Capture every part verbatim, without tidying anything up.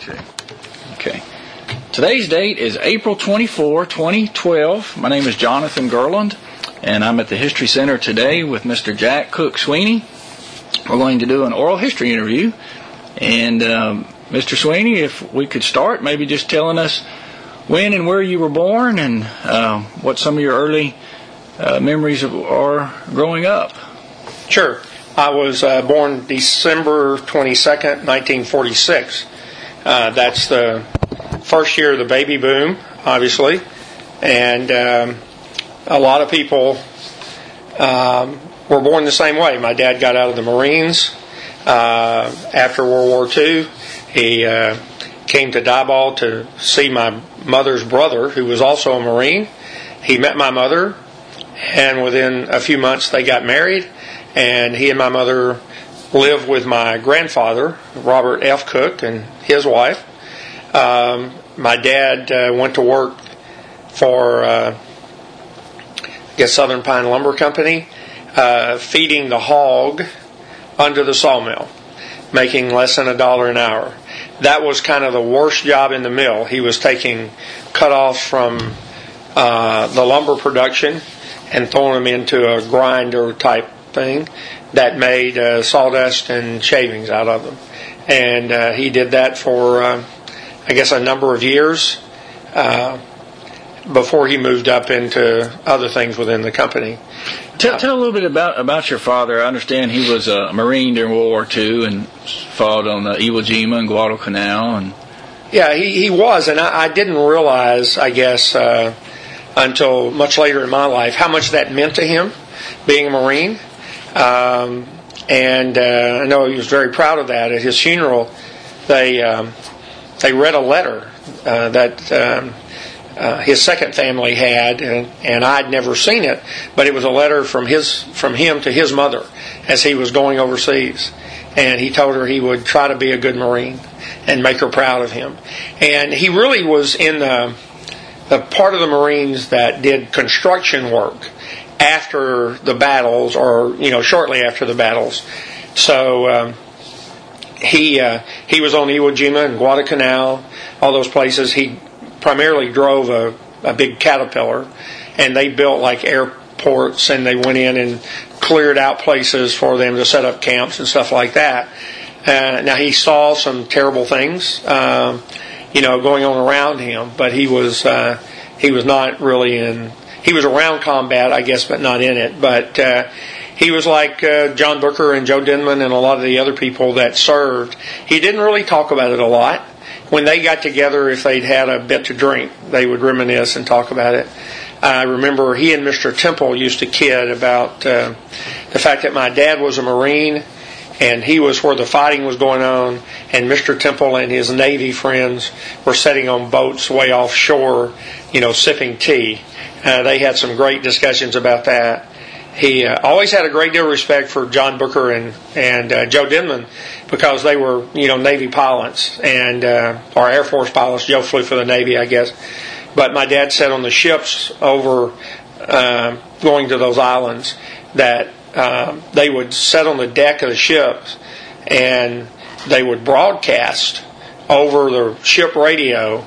too. Okay. Today's date is April twenty-fourth, twenty twelve. My name is Jonathan Gerland, and I'm at the History Center today with Mister Jack Cook Sweeney. We're going to do an oral history interview. And um, Mister Sweeney, if we could start, maybe just telling us when and where you were born and uh, what some of your early uh, memories of, are growing up. Sure. I was uh, born December twenty-second, nineteen forty-six. Uh, that's the first year of the baby boom, obviously. And um, a lot of people um, were born the same way. My dad got out of the Marines uh, after World War Two. He uh, came to Diboll to see my mother's brother, who was also a Marine. He met my mother, and within a few months they got married. And he and my mother lived with my grandfather, Robert F. Cook, and his wife. Um, my dad uh, went to work for, uh, I guess, Southern Pine Lumber Company, uh, feeding the hog under the sawmill, making less than a dollar an hour. That was kind of the worst job in the mill. He was taking cut-offs from uh, the lumber production and throwing them into a grinder type thing that made uh, sawdust and shavings out of them. And uh, he did that for, uh, I guess, a number of years uh, before he moved up into other things within the company. Tell, tell a little bit about, about your father. I understand he was a Marine during World War Two and fought on the Iwo Jima and Guadalcanal. And yeah, he, he was, and I, I didn't realize, I guess, uh, until much later in my life, how much that meant to him, being a Marine. Um, and uh, I know he was very proud of that. At his funeral, they um, they read a letter uh, that um, uh, his second family had, and, and I'd never seen it, but it was a letter from his from him to his mother as he was going overseas. And he told her he would try to be a good Marine and make her proud of him. And he really was in the, the part of the Marines that did construction work after the battles, or you know, shortly after the battles. So um, he uh, he was on Iwo Jima and Guadalcanal, all those places. He primarily drove a, a big Caterpillar, and they built like airports, and they went in and cleared out places for them to set up camps and stuff like that. Uh, now he saw some terrible things, uh, you know, going on around him, but he was uh, he was not really in. He was around combat, I guess, but not in it. But uh, he was like uh, John Booker and Joe Denman and a lot of the other people that served. He didn't really talk about it a lot. When they got together, if they'd had a bit to drink, they would reminisce and talk about it. I remember he and Mister Temple used to kid about uh, the fact that my dad was a Marine, and he was where the fighting was going on, and Mister Temple and his Navy friends were sitting on boats way offshore, you know, sipping tea. Uh, they had some great discussions about that. He uh, always had a great deal of respect for John Booker and and uh, Joe Denman, because they were, you know, Navy pilots and uh, or Air Force pilots. Joe flew for the Navy, I guess. But my dad said on the ships over uh, going to those islands that uh, they would sit on the deck of the ships and they would broadcast over the ship radio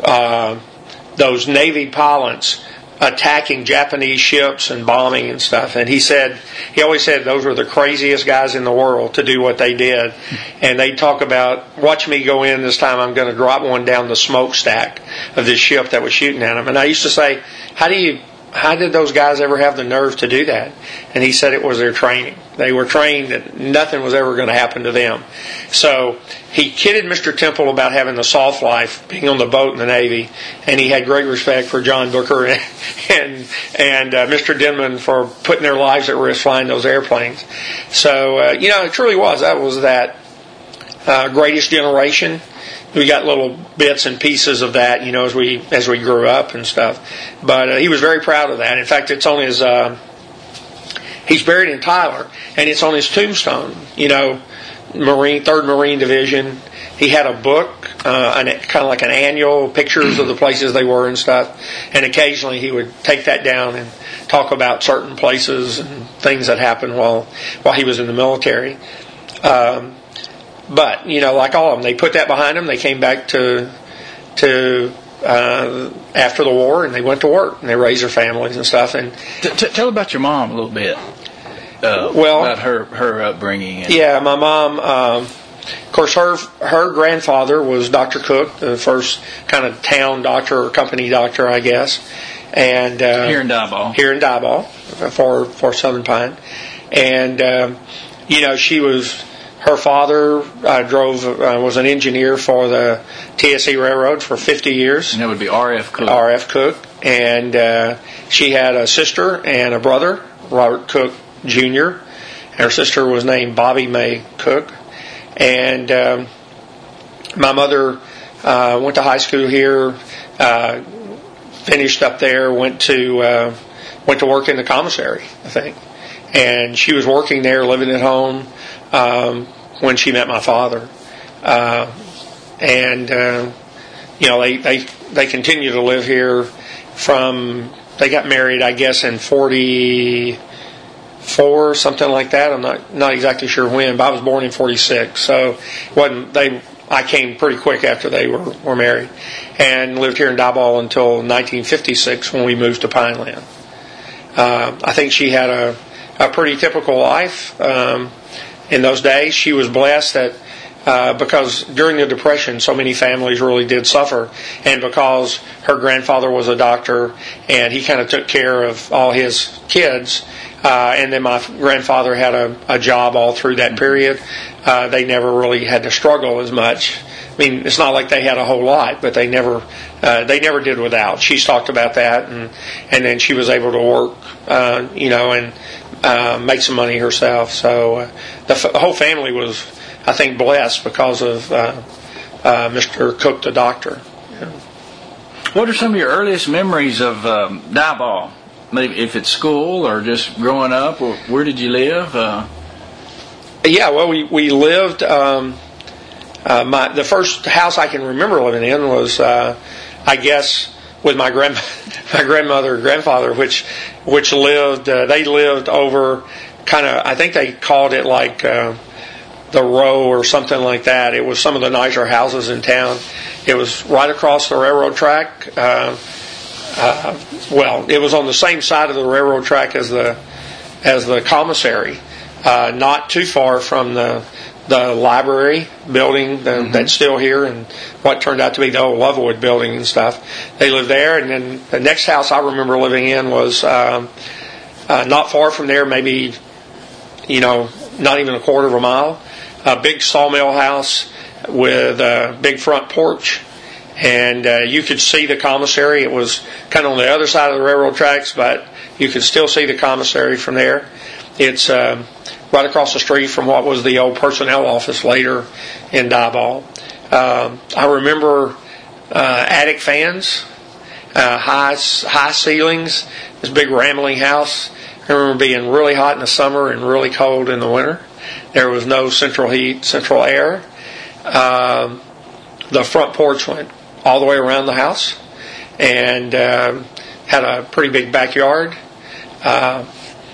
uh, those Navy pilots attacking Japanese ships and bombing and stuff. And he said, he always said those were the craziest guys in the world to do what they did. And they'd talk about, watch me go in this time, I'm going to drop one down the smokestack of this ship that was shooting at them. And I used to say, how do you, how did those guys ever have the nerve to do that? And he said it was their training. They were trained that nothing was ever going to happen to them. So he kidded Mister Temple about having the soft life, being on the boat in the Navy, and he had great respect for John Booker and and, and uh, Mister Denman for putting their lives at risk flying those airplanes. So, uh, you know, it truly was. That was that uh, greatest generation. We got little bits and pieces of that, you know, as we as we grew up and stuff. But uh, he was very proud of that. In fact, it's on his. Uh, he's buried in Tyler, and it's on his tombstone. You know, Marine Third Marine Division. He had a book, uh, an, kind of like an annual pictures of the places they were and stuff. And occasionally he would take that down and talk about certain places and things that happened while while he was in the military. Um, but you know, like all of them, they put that behind them. They came back to to uh, after the war, and they went to work and they raised their families and stuff. And t- t- tell about your mom a little bit. Uh, well, about her her upbringing. And yeah, my mom. Um, of course, her her grandfather was Doctor Cook, the first kind of town doctor or company doctor, I guess. And uh, here in Diboll. Here in Diboll for for Southern Pine, and um, you know, she was. Her father uh, drove uh, was an engineer for the T S E Railroad for fifty years. And that would be R F Cook. R F Cook, and uh, she had a sister and a brother, Robert Cook Junior And her sister was named Bobby May Cook. And um, my mother uh, went to high school here, uh, finished up there, went to uh, went to work in the commissary, I think, and she was working there, living at home. Um, when she met my father, uh, and uh, you know, they, they they continue to live here. From they got married, I guess, in forty-four, something like that. I'm not not exactly sure when, but I was born in forty-six, so it wasn't they. I came pretty quick after they were, were married, and lived here in Diboll until nineteen fifty-six when we moved to Pineland. Uh, I think she had a a pretty typical life. Um, In those days, she was blessed that uh, because during the Depression, so many families really did suffer, and because her grandfather was a doctor and he kind of took care of all his kids, uh, and then my grandfather had a, a job all through that period, uh, they never really had to struggle as much. I mean, it's not like they had a whole lot, but they never uh, they never did without. She's talked about that, and and then she was able to work, uh, you know, and. Uh, make some money herself. So uh, the, f- the whole family was, I think, blessed because of uh, uh, Mister Cook, the doctor. Yeah. What are some of your earliest memories of um, Diboll? Maybe if it's school or just growing up, or where did you live? Uh... Yeah, well, we we lived. Um, uh, my the first house I can remember living in was, uh, I guess, with my grand my grandmother and grandfather, which which lived uh, they lived over kind of, I think they called it like uh, the Row or something like that. It was some of the nicer houses in town. It was right across the railroad track. Uh, uh, well, it was on the same side of the railroad track as the as the commissary, uh, not too far from the. the library building the, mm-hmm. that's still here, and what turned out to be the old Lovewood building and stuff. They lived there, and then the next house I remember living in was um, uh, not far from there, maybe, you know, not even a quarter of a mile. A big sawmill house with a big front porch, and uh, you could see the commissary. It was kind of on the other side of the railroad tracks, but you could still see the commissary from there. It's um, right across the street from what was the old personnel office later in Diboll. Um, I remember uh, attic fans, uh, high high ceilings, this big rambling house. I remember being really hot in the summer and really cold in the winter. There was no central heat, central air. Um, the front porch went all the way around the house, and um, had a pretty big backyard. Uh,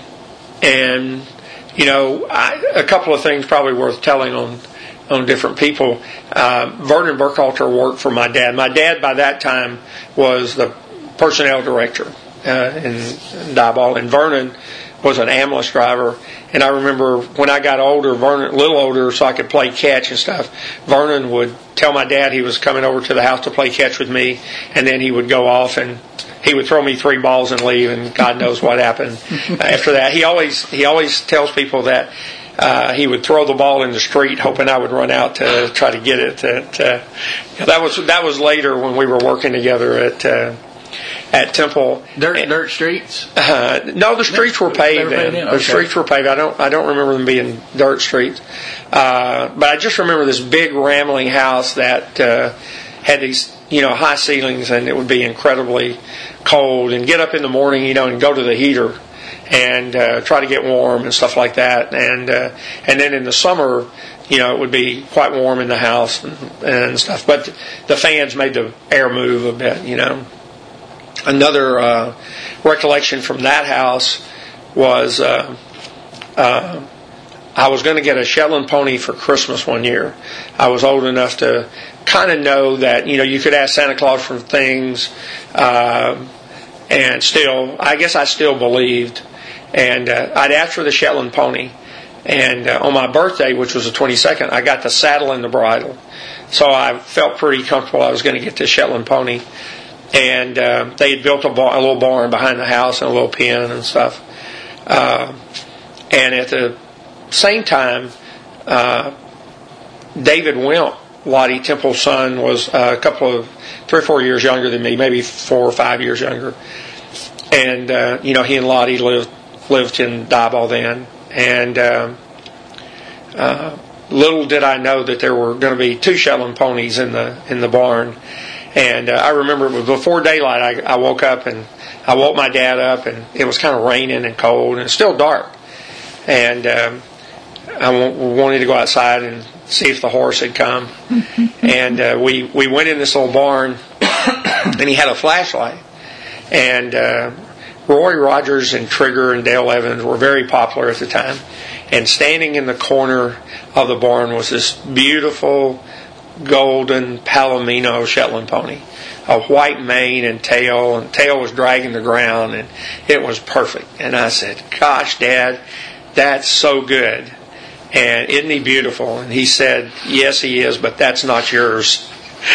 and You know, I, a couple of things probably worth telling on on different people. Uh, Vernon Burkhalter worked for my dad. My dad, by that time, was the personnel director uh, in, in Diboll, and Vernon was an ambulance driver. And I remember when I got older, Vernon, a little older, so I could play catch and stuff, Vernon would tell my dad he was coming over to the house to play catch with me, and then he would go off and he would throw me three balls and leave, and God knows what happened after that. He always he always tells people that uh, he would throw the ball in the street, hoping I would run out to try to get it. To, to, that was that was later when we were working together at uh, at Temple. Dirt dirt streets? Uh, no, the streets were paved. They were paved in? The Okay. streets were paved. I don't I don't remember them being dirt streets, uh, but I just remember this big rambling house that uh, had these, you know, high ceilings, and it would be incredibly cold, and get up in the morning, you know, and go to the heater and uh, try to get warm and stuff like that. And uh, and then in the summer, you know, it would be quite warm in the house and, and stuff. But the fans made the air move a bit, you know. Another uh, recollection from that house was uh, uh, I was going to get a Shetland pony for Christmas one year. I was old enough to kind of know that, you know, you could ask Santa Claus for things, uh, and still, I guess I still believed. And uh, I'd asked for the Shetland pony. And uh, on my birthday, which was the twenty-second, I got the saddle and the bridle. So I felt pretty comfortable I was going to get this Shetland pony. And uh, they had built a, bar, a little barn behind the house and a little pen and stuff. Uh, and at the same time, uh, David Wimp, Lottie Temple's son, was uh, a couple of, three or four years younger than me, maybe four or five years younger. And, uh, you know, he and Lottie lived, lived in Diboll then. And uh, uh, little did I know that there were going to be two Shetland ponies in the in the barn. And uh, I remember it was before daylight. I, I woke up and I woke my dad up, and it was kind of raining and cold, and it's still dark. And um, I w- wanted to go outside and see if the horse had come. And uh, we we went in this little barn, and he had a flashlight. And uh, Roy Rogers and Trigger and Dale Evans were very popular at the time. And standing in the corner of the barn was this beautiful golden Palomino Shetland pony, a white mane and tail, and tail was dragging the ground, and it was perfect. And I said, "Gosh, Dad, that's so good. And isn't he beautiful?" And he said, "Yes, he is, but that's not yours."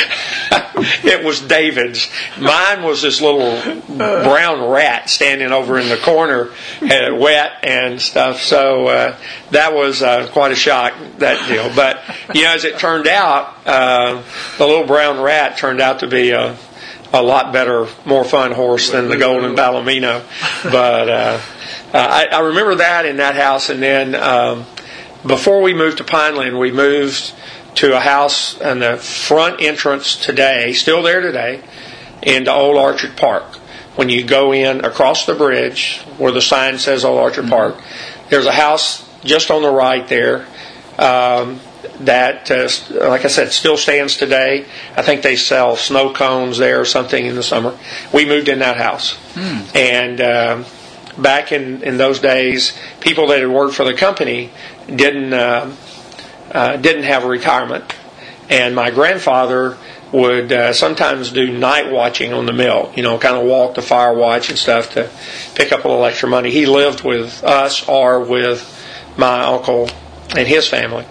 It was David's. Mine was this little brown rat standing over in the corner, uh, wet and stuff. So uh, that was uh, quite a shock, that deal. But, you know, as it turned out, uh, the little brown rat turned out to be a, a lot better, more fun horse than the Golden Palomino. But uh, uh, I, I remember that in that house. And then um, before we moved to Pineland, we moved to a house in the front entrance today, still there today, into Old Orchard Park. When you go in across the bridge where the sign says Old Orchard Park, there's a house just on the right there um, that, uh, like I said, still stands today. I think they sell snow cones there or something in the summer. We moved in that house. Hmm. And um, back in, in those days, people that had worked for the company didn't... Uh, Uh, didn't have a retirement, and my grandfather would uh, sometimes do night watching on the mill, you know, kind of walk the fire watch and stuff to pick up a little extra money. He lived with us or with my uncle and his family.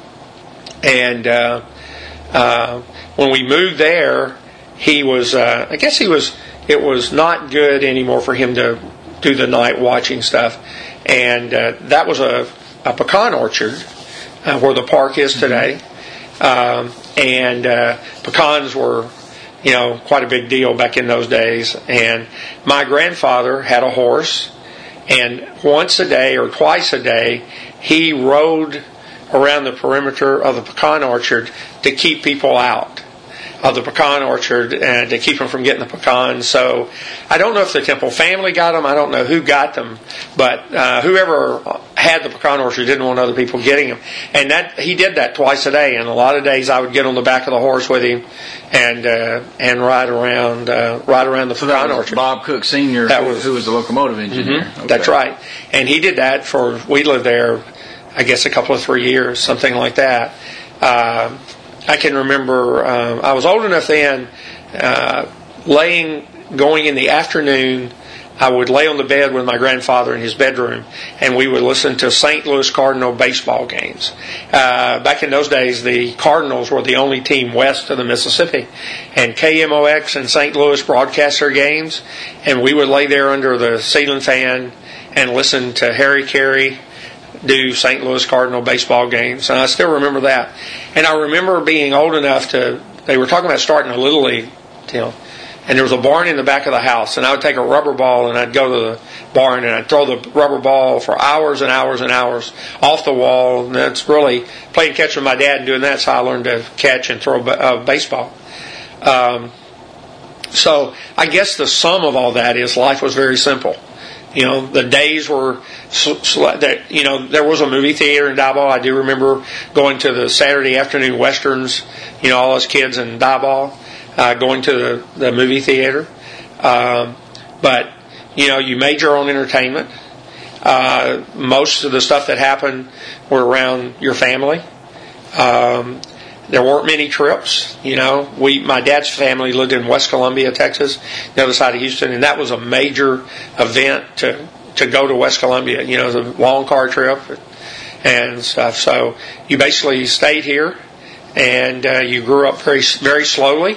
And uh, uh, when we moved there, he was, uh, I guess he was, it was not good anymore for him to do the night watching stuff. And uh, that was a, a pecan orchard. Uh, where the park is today. Um, and uh, pecans were, you know, quite a big deal back in those days. And my grandfather had a horse, and once a day or twice a day, he rode around the perimeter of the pecan orchard to keep people out of the pecan orchard and to keep them from getting the pecans. So I don't know if the Temple family got them. I don't know who got them, but uh, whoever had the pecan orchard didn't want other people getting them. And that he did that twice a day. And a lot of days I would get on the back of the horse with him and uh, and ride around uh, ride around the so pecan that was orchard. Bob Cook Senior, that was, who was the locomotive engineer. Mm-hmm, okay. That's right. And he did that for, we lived there, I guess, a couple of three years, something like that. Uh, I can remember, um, I was old enough then, uh, laying, going in the afternoon, I would lay on the bed with my grandfather in his bedroom, and we would listen to Saint Louis Cardinal baseball games. Uh, back in those days, the Cardinals were the only team west of the Mississippi, and K M O X and Saint Louis broadcast their games, and we would lay there under the ceiling fan and listen to Harry Carey do Saint Louis Cardinal baseball games, and I still remember that. And I remember being old enough to, they were talking about starting a Little League, you know, and there was a barn in the back of the house, and I would take a rubber ball and I'd go to the barn and I'd throw the rubber ball for hours and hours and hours off the wall, and that's really playing catch with my dad and doing that, so I learned to catch and throw a baseball. Um, so I guess the sum of all that is life was very simple. You know, the days were, that you know, there was a movie theater in Diboll. I do remember going to the Saturday afternoon westerns, you know, all us kids in Diboll, uh, going to the, the movie theater. Um, but, you know, you made your own entertainment. Uh, most of the stuff that happened were around your family. Um, there weren't many trips. You know, we my dad's family lived in West Columbia, Texas, the other side of Houston, and that was a major event to to go to West Columbia. You know, it was a long car trip and stuff. So you basically stayed here, and uh, you grew up very very slowly,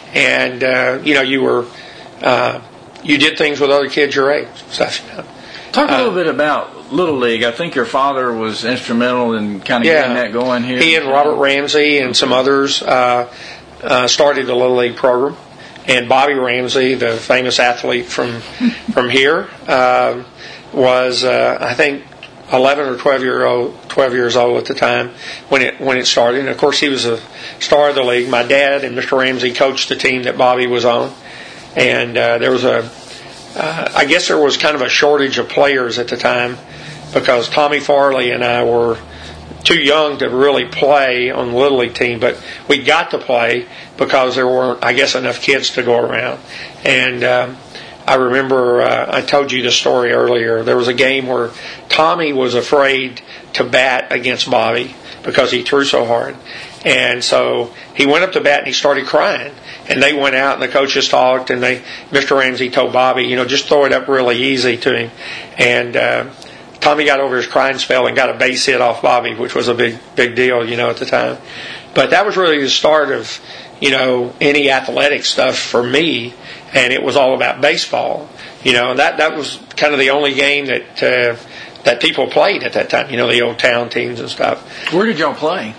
and uh, you know you were uh, you did things with other kids your age. Stuff. You know. Talk a little uh, bit about Little League. I think your father was instrumental in kind of yeah, getting that going here. He and Robert Ramsey and some others uh, uh, started the Little League program. And Bobby Ramsey, the famous athlete from from here, uh, was uh, I think eleven or twelve year old, twelve years old at the time when it when it started. And of course, he was a star of the league. My dad and Mister Ramsey coached the team that Bobby was on, and uh, there was a Uh, I guess there was kind of a shortage of players at the time because Tommy Farley and I were too young to really play on the Little League team, but we got to play because there weren't, I guess, enough kids to go around. And um, I remember uh, I told you the story earlier. There was a game where Tommy was afraid to bat against Bobby because he threw so hard. And so he went up to bat and he started crying. And they went out and the coaches talked, and they, Mister Ramsey told Bobby, you know, just throw it up really easy to him. And uh, Tommy got over his crying spell and got a base hit off Bobby, which was a big, big deal, you know, at the time. But that was really the start of, you know, any athletic stuff for me, and it was all about baseball. You know, that that was kind of the only game that uh, that people played at that time. You know, the old town teams and stuff. Where did y'all play?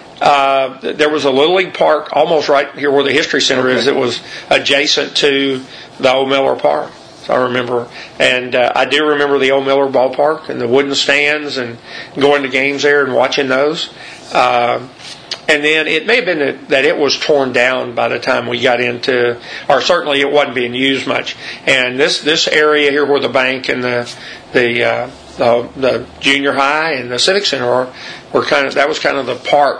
Uh, there was a Little League park almost right here where the History Center okay. is. It was adjacent to the old Miller Park. So I remember, and uh, I do remember the old Miller ballpark and the wooden stands and going to games there and watching those. Uh, and then it may have been that, that it was torn down by the time we got into, or certainly it wasn't being used much. And this this area here where the bank and the the uh, the, the junior high and the Civic Center are, were kind of that was kind of the park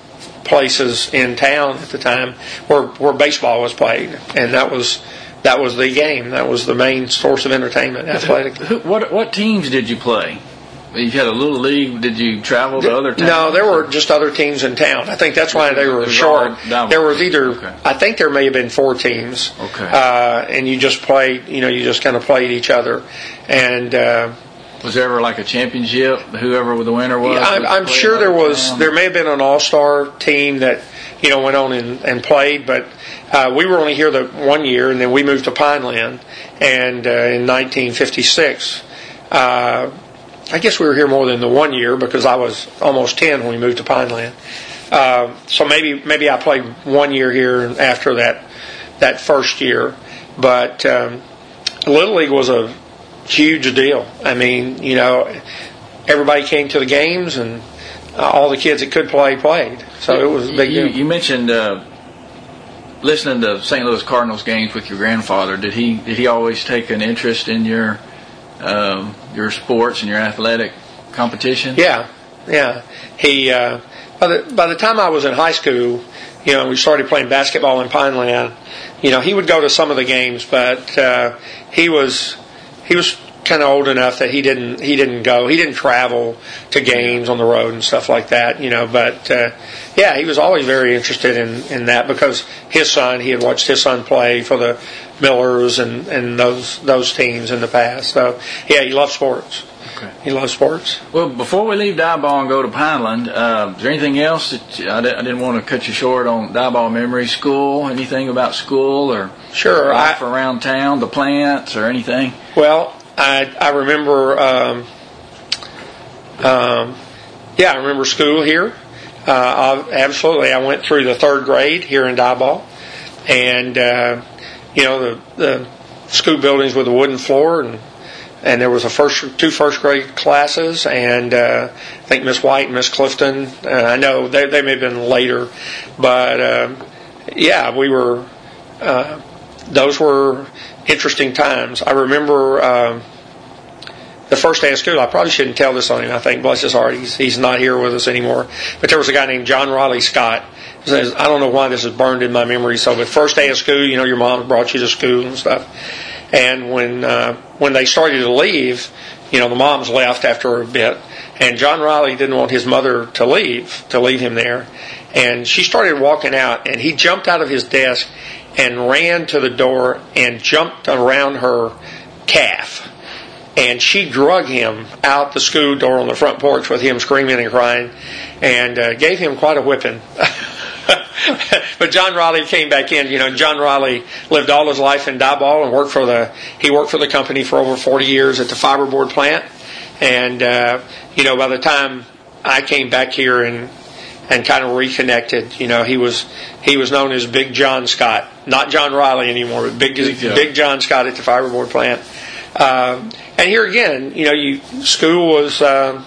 places in town at the time where where baseball was played, and that was that was the game. That was the main source of entertainment athletically. Who, what what teams did you play? You had a Little League. Did you travel to other towns? No, there were just other teams in town. I think that's why they were short. There was either okay. I think there may have been four teams. Okay. Uh, and you just played. You know, you just kind of played each other, and. Uh, Was there ever like a championship? Whoever the winner was? Yeah, I'm, I'm sure there was. Town? There may have been an all-star team that you know went on and, and played, but uh, we were only here the one year, and then we moved to Pineland, and uh, in nineteen fifty-six, uh, I guess we were here more than the one year because I was almost ten when we moved to Pineland. Uh, so maybe maybe I played one year here after that that first year, but um, Little League was a huge deal. I mean, you know, everybody came to the games, and uh, all the kids that could play played. So it was a big you, deal. You mentioned uh, listening to Saint Louis Cardinals games with your grandfather. Did he did he always take an interest in your um, your sports and your athletic competition? Yeah, yeah. He uh, by the by the time I was in high school, you know, we started playing basketball in Pineland. You know, he would go to some of the games, but uh, he was. He was kind of old enough that he didn't he didn't go. He didn't travel to games on the road and stuff like that, you know. But uh, yeah, he was always very interested in, in that because his son, he had watched his son play for the Millers and, and those those teams in the past. So yeah, he loves sports. Okay. He loves sports. Well, before we leave Diboll and go to Pineland, uh, is there anything else that you, I, I didn't want to cut you short on Diboll memory? School? Anything about school or sure life I, around town, the plants, or anything? Well, I I remember. Um, um, yeah, I remember school here. Uh, absolutely, I went through the third grade here in Diboll, and uh, you know the the school buildings with a wooden floor and. And there was a first, two first grade classes, and uh, I think Miss White and Miss Clifton. Uh, I know they they may have been later, but uh, yeah, we were. Uh, those were interesting times. I remember uh, the first day of school. I probably shouldn't tell this on him. I think bless his heart, he's he's not here with us anymore. But there was a guy named John Riley Scott. I don't know why this is burned in my memory. So, but first day of school, you know, your mom brought you to school and stuff. And when uh, when they started to leave, you know, the moms left after a bit, and John Riley didn't want his mother to leave, to leave him there. And she started walking out, and he jumped out of his desk and ran to the door and jumped around her calf. And she drug him out the school door on the front porch with him screaming and crying, and uh, gave him quite a whipping. But John Riley came back in. You know, John Riley lived all his life in Diboll and worked for the. He worked for the company for over forty years at the fiberboard plant. And uh, you know, by the time I came back here and and kind of reconnected, you know, he was he was known as Big John Scott, not John Riley anymore, but Big Big, Big John Scott at the fiberboard plant. Um, and here again, you know, you school was. Uh,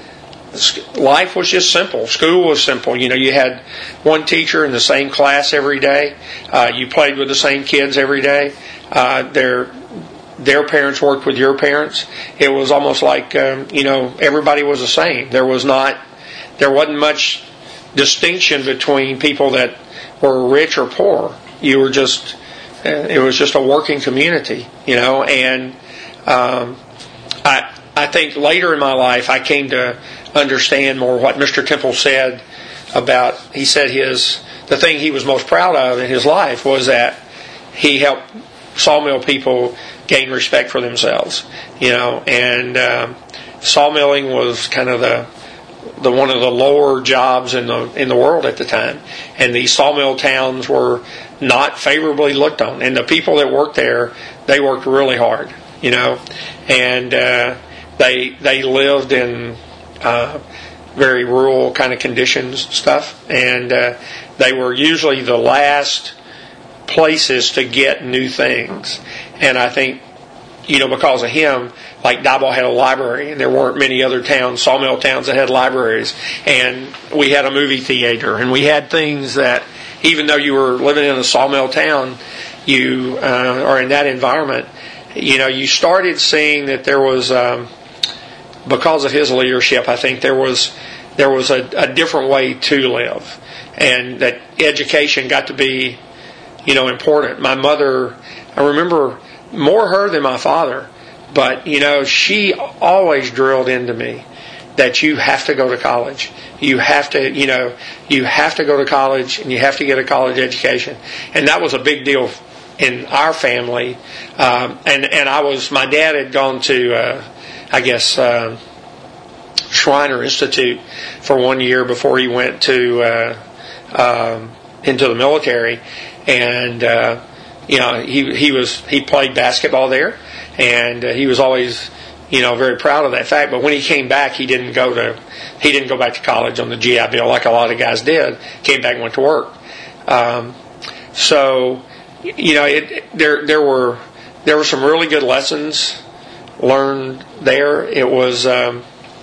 Life was just simple. School was simple. You know, you had one teacher in the same class every day. Uh, you played with the same kids every day. Uh, their their parents worked with your parents. It was almost like um, you know, everybody was the same. There was not there wasn't much distinction between people that were rich or poor. You were just uh, it was just a working community. You know, and um, I I think later in my life I came to understand more what Mister Temple said about, he said his, the thing he was most proud of in his life was that he helped sawmill people gain respect for themselves, you know, and um, sawmilling was kind of the, the one of the lower jobs in the in the world at the time, and these sawmill towns were not favorably looked on, and the people that worked there, they worked really hard, you know, and uh, they they lived in Uh, very rural kind of conditions and stuff, and uh, they were usually the last places to get new things. And I think, you know, because of him, like Diboll had a library, and there weren't many other towns, sawmill towns, that had libraries. And we had a movie theater, and we had things that, even though you were living in a sawmill town, you uh, or in that environment, you know, you started seeing that there was. Um, Because of his leadership, I think there was there was a, a different way to live, and that education got to be, you know, important. My mother, I remember more her than my father, but you know, she always drilled into me that you have to go to college. You have to, you know, you have to go to college, and you have to get a college education, and that was a big deal in our family. Um, and and I was, my dad had gone to. Uh, I guess, uh, Shriner Institute for one year before he went to uh, um, into the military, and uh, you know he he was he played basketball there, and uh, he was always, you know, very proud of that fact. But when he came back, he didn't go to he didn't go back to college on the G I Bill like a lot of guys did. Came back and went to work. Um, so you know, it, there there were there were some really good lessons learned there. It was um,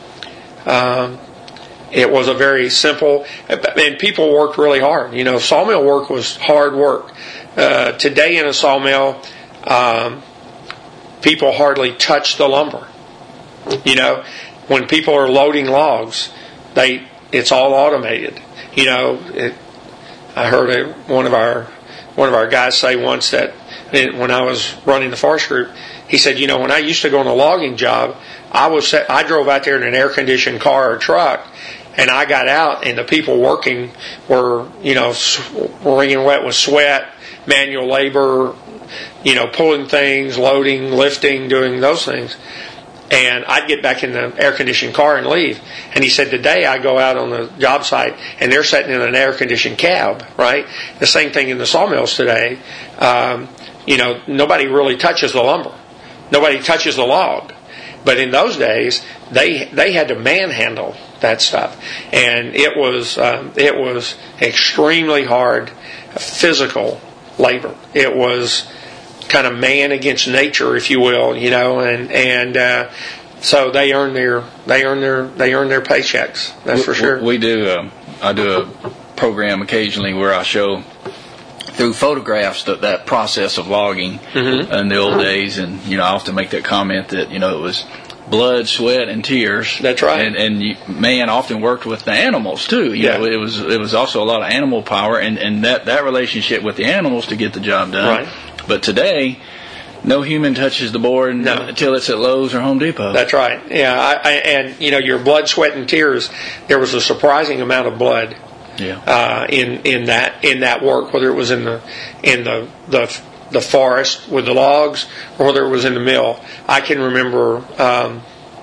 um, it was a very simple, and people worked really hard. You know, sawmill work was hard work. Uh, today in a sawmill, um, people hardly touch the lumber. You know, when people are loading logs, they it's all automated. You know, it, I heard a, one of our one of our guys say once that when I was running the forest group, he said, you know, when I used to go on a logging job, I was I drove out there in an air-conditioned car or truck, and I got out, and the people working were, you know, wringing wet with sweat, manual labor, you know, pulling things, loading, lifting, doing those things. And I'd get back in the air-conditioned car and leave. And he said, today I go out on the job site, and they're sitting in an air-conditioned cab, right? The same thing in the sawmills today. Um, you know, nobody really touches the lumber. Nobody touches the log. But in those days, they they had to manhandle that stuff, and it was um, it was extremely hard, physical labor. It was kind of man against nature, if you will, you know, and and uh, so they earn their they earn their they earn their paychecks. That's for sure. We do. Um, I do a program occasionally where I show through photographs that that process of logging mm-hmm. in the old days, and you know, I often make that comment that you know it was blood, sweat, and tears. That's right. And, and you, man often worked with the animals too. You yeah. know, it was it was also a lot of animal power, and, and that, that relationship with the animals to get the job done. Right. But today, No human touches the board no. until it's at Lowe's or Home Depot. That's right. Yeah, I, I, and you know, your blood, sweat, and tears. There was a surprising amount of blood. Yeah. Uh, in in that in that work, whether it was in the in the the the forest with the logs, or whether it was in the mill. I can remember, um,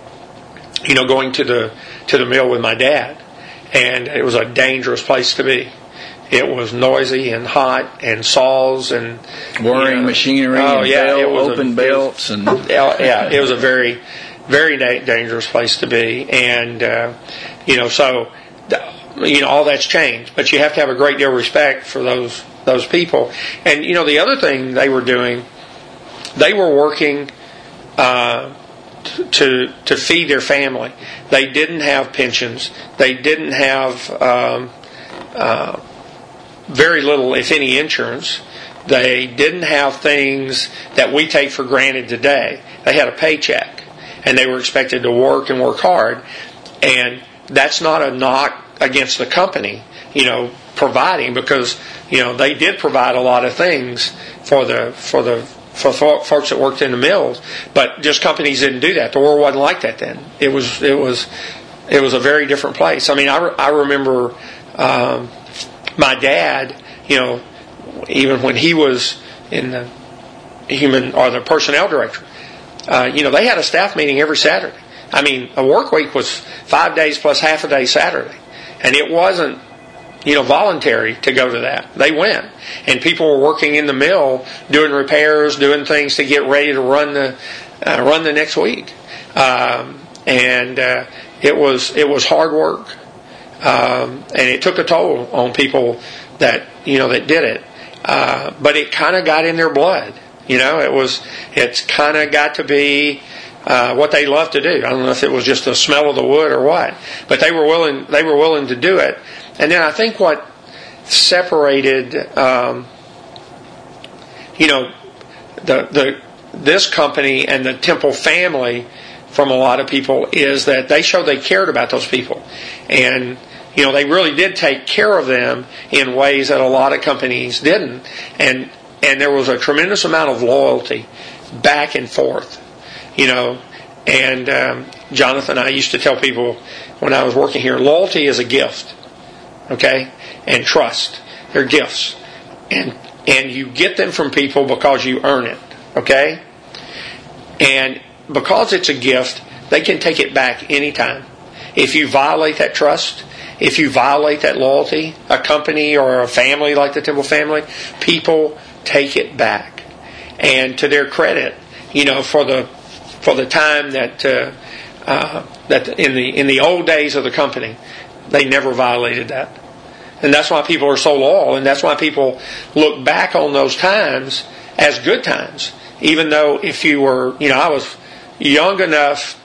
you know, going to the to the mill with my dad, and it was a dangerous place to be. It was noisy and hot and saws and whirring you know, machinery. Oh and yeah, bell, it was open a, belts it was, and yeah, it was a very, very da- dangerous place to be. And uh, you know, so you know all that's changed, but you have to have a great deal of respect for those those people. And you know, the other thing they were doing, they were working uh, to to feed their family. They didn't have pensions. They didn't have. Um, uh, very little, if any, insurance. They didn't have things that we take for granted today. They had a paycheck, and they were expected to work and work hard. And that's not a knock against the company, you know, providing, because you know they did provide a lot of things for the for the for folks that worked in the mills. But just companies didn't do that. The world wasn't like that then. It was it was it was a very different place. I mean, I, re- I remember. Um, My dad, you know, even when he was in the human or the personnel director, uh, you know, they had a staff meeting every Saturday. I mean, a work week was five days plus half a day Saturday, and it wasn't, you know, voluntary to go to that. They went, and people were working in the mill, doing repairs, doing things to get ready to run the uh, run the next week, um, and uh, it was it was hard work. Um, and it took a toll on people that you know that did it, uh, but it kind of got in their blood. You know, it was it's kind of got to be uh, what they love to do. I don't know if it was just the smell of the wood or what, but they were willing. They were willing to do it. And then I think what separated, um, you know, the the this company and the Temple family from a lot of people is that they showed they cared about those people, and you know they really did take care of them in ways that a lot of companies didn't, and and there was a tremendous amount of loyalty back and forth, you know. And um, Jonathan and I used to tell people when I was working here, loyalty is a gift, okay, and trust, they're gifts, and and you get them from people because you earn it, okay, and because it's a gift, they can take it back anytime. If you violate that trust, if you violate that loyalty, a company or a family like the Temple family, people take it back. And to their credit, you know, for the for the time that uh, uh, that in the in the old days of the company, they never violated that. And that's why people are so loyal, and that's why people look back on those times as good times. Even though if you were, you know, I was young enough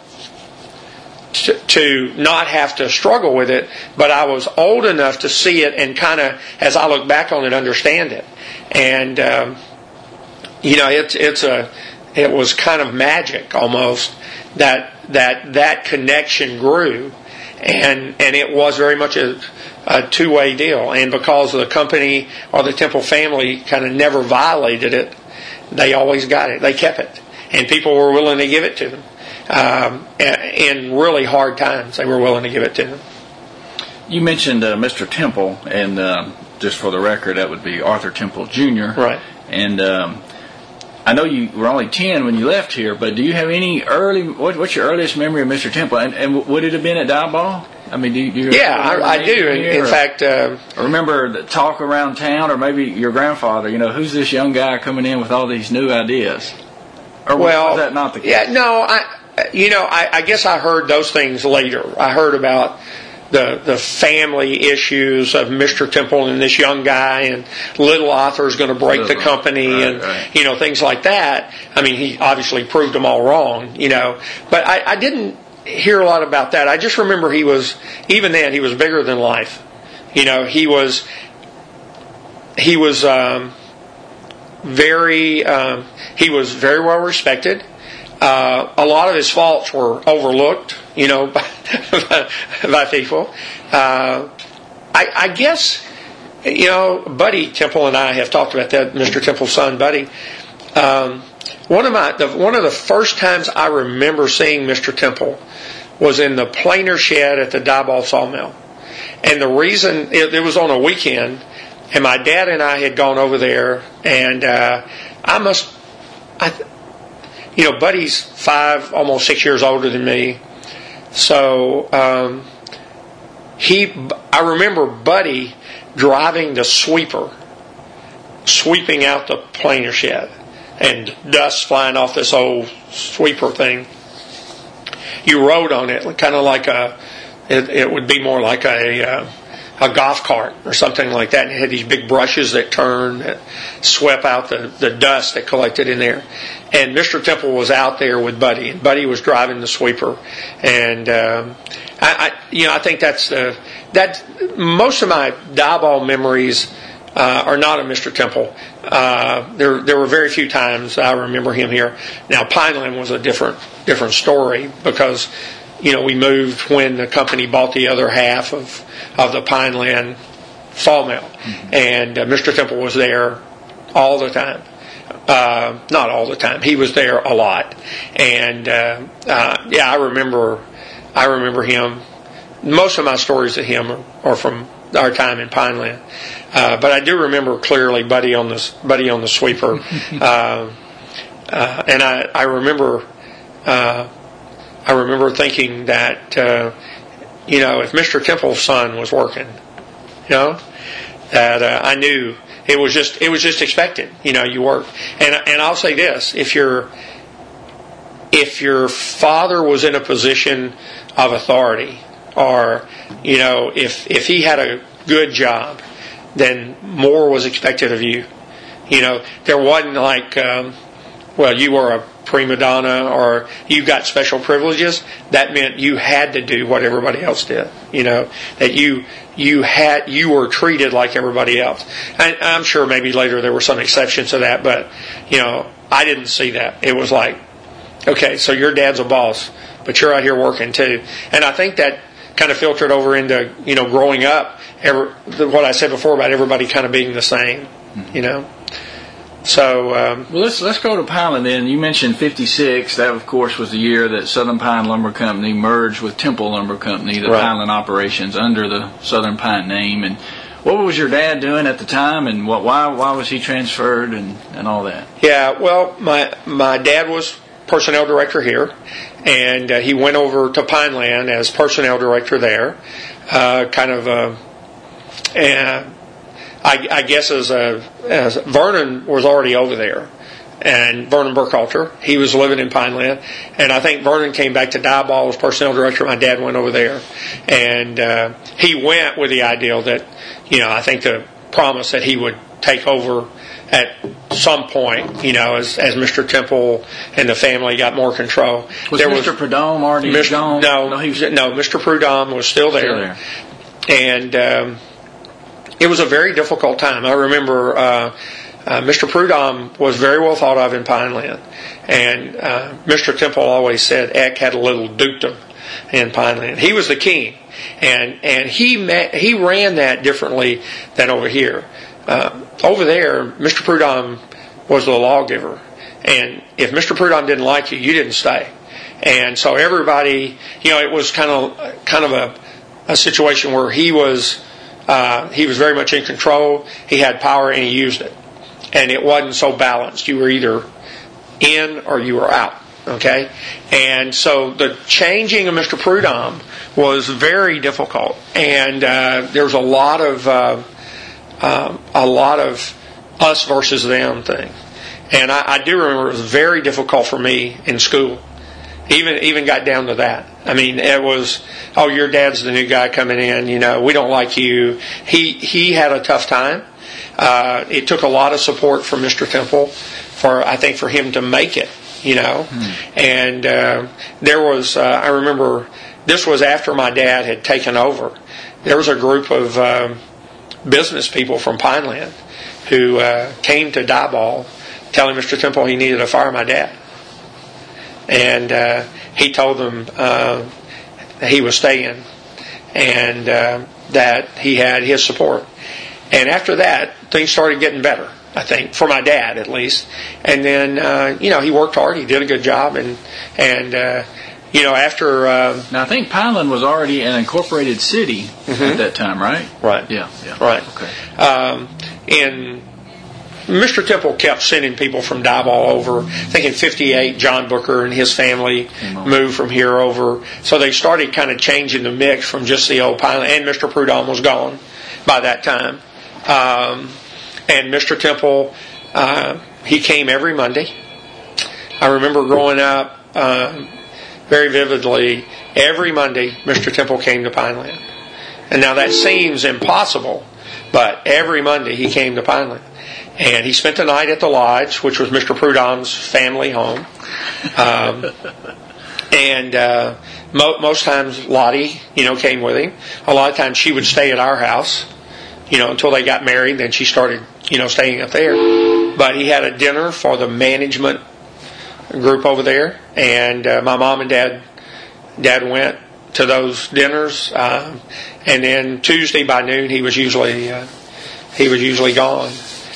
to, to not have to struggle with it, but I was old enough to see it and kind of, as I look back on it, understand it. And um, you know, it's it's a it was kind of magic almost that that that connection grew, and and it was very much a, a two-way deal. And because the company or the Temple family kind of never violated it, they always got it. They kept it. And people were willing to give it to them. Um, in really hard times, they were willing to give it to them. You mentioned uh, Mister Temple, and um, just for the record, that would be Arthur Temple Junior Right. And um, I know you were only ten when you left here, but do you have any early, what, what's your earliest memory of Mister Temple? And, and would it have been at Diboll? I mean, do you... Do you yeah, I, I do. In, in fact... Uh, remember the talk around town, or maybe your grandfather, you know, who's this young guy coming in with all these new ideas? Or well, was that not the case? Yeah, no, I, you know, I, I guess I heard those things later. I heard about the the family issues of Mister Temple and this young guy, and little Arthur's going to break little, the company, right, and right. you know, things like that. I mean, he obviously proved them all wrong, you know. But I, I didn't hear a lot about that. I just remember he was, even then, he was bigger than life. You know, he was he was um, very um, he was very well respected. Uh, a lot of his faults were overlooked, you know, by, by people. Uh, I, I guess, you know, Buddy Temple and I have talked about that, Mister Temple's son, Buddy. Um, one of my the, one of the first times I remember seeing Mister Temple was in the planer shed at the Diboll Sawmill. And the reason, it, it was on a weekend, and my dad and I had gone over there, and uh, I must, I, you know, Buddy's five, almost six years older than me. So um, he, I remember Buddy driving the sweeper, sweeping out the planer shed, and dust flying off this old sweeper thing. You rode on it, kind of like a, it, it would be more like a uh, a golf cart or something like that. And it had these big brushes that turned, that swept out the, the dust that collected in there. And Mister Temple was out there with Buddy, and Buddy was driving the sweeper. And um, I, I, you know, I think that's the that most of my Diboll memories uh, are not of Mister Temple. Uh, there, there were very few times I remember him here. Now, Pineland was a different, different story because, you know, we moved when the company bought the other half of, of the Pineland sawmill, mm-hmm. and uh, Mister Temple was there all the time. Uh, not all the time. He was there a lot, and uh, uh, yeah, I remember, I remember him. Most of my stories of him are, are from our time in Pineland. Uh, but I do remember clearly Buddy on the Buddy on the sweeper, uh, uh, and I, I remember uh, I remember thinking that uh, you know, if Mister Temple's son was working, you know, that uh, I knew it was just it was just expected. You know, you work, and and I'll say this: if your if your father was in a position of authority, or you know, if if he had a good job, then more was expected of you. You know, there wasn't like, um, well, you were a prima donna or you got special privileges. That meant you had to do what everybody else did. You know, that you you had you were treated like everybody else. And I'm sure maybe later there were some exceptions to that, but you know, I didn't see that. It was like, okay, so your dad's a boss, but you're out here working too. And I think that kind of filtered over into, you know, growing up. Every, what I said before about everybody kind of being the same, you know. So um, well, let's let's go to Pineland then. You mentioned fifty-six. That, of course, was the year that Southern Pine Lumber Company merged with Temple Lumber Company, the right. Pineland operations under the Southern Pine name. And what was your dad doing at the time, and what why why was he transferred and, and all that? Yeah, well, my my dad was personnel director here, and uh, he went over to Pineland as personnel director there, uh, kind of. Uh, And I, I guess as, a, as Vernon was already over there, and Vernon Burkhalter, he was living in Pineland, and I think Vernon came back to Diboll as personnel director. My dad went over there, and uh, he went with the idea that, you know, I think the promise that he would take over at some point, you know, as as Mister Temple and the family got more control. Was there Mister Was, Prudhomme already Mister gone? No, no, he was, no, Mister Prudhomme was still there, still there. and. Um, It was a very difficult time. I remember uh, uh, Mister Prudhomme was very well thought of in Pineland, and uh, Mister Temple always said Eck had a little dukedom in Pineland. He was the king, and and he met, he ran that differently than over here. Uh, over there, Mister Prudhomme was the lawgiver, and if Mister Prudhomme didn't like you, you didn't stay. And so everybody, you know, it was kind of kind of a, a situation where he was. Uh, he was very much in control. He had power, and he used it. And it wasn't so balanced. You were either in or you were out. Okay? And so the changing of Mister Prudhomme was very difficult. And uh, there was a lot of uh, uh, a lot of us versus them thing. And I, I do remember it was very difficult for me in school. Even even got down to that. I mean, it was, oh, your dad's the new guy coming in. You know, we don't like you. He he had a tough time. Uh, it took a lot of support from Mister Temple for, I think, for him to make it. You know, hmm. and uh, there was, uh, I remember, this was after my dad had taken over. There was a group of um, business people from Pineland who uh, came to Diboll telling Mister Temple he needed to fire my dad. And uh, he told them uh, that he was staying and uh, that he had his support. and after that, things started getting better, I think, for my dad at least. And then, uh, you know, he worked hard. He did a good job. And, and uh, you know, after... Uh, now, I think Pineland was already an incorporated city mm-hmm. at that time, right? Right. Yeah. yeah. Right. Okay. Um, and Mister Temple kept sending people from Diboll over. I think in fifty-eight, John Booker and his family moved from here over. So they started kind of changing the mix from just the old Pineland. And Mister Prudhomme was gone by that time. Um, and Mister Temple, uh, he came every Monday. I remember growing up uh, very vividly, every Monday Mister Temple came to Pineland. And now that seems impossible, but every Monday he came to Pineland. And he spent the night at the lodge, which was Mister Prudhomme's family home. Um, and uh, mo- most times Lottie, you know, came with him. A lot of times she would stay at our house, you know, until they got married. Then she started, you know, staying up there. But he had a dinner for the management group over there, and uh, my mom and dad, dad went to those dinners. Um, and then Tuesday by noon, he was usually uh, he was usually gone.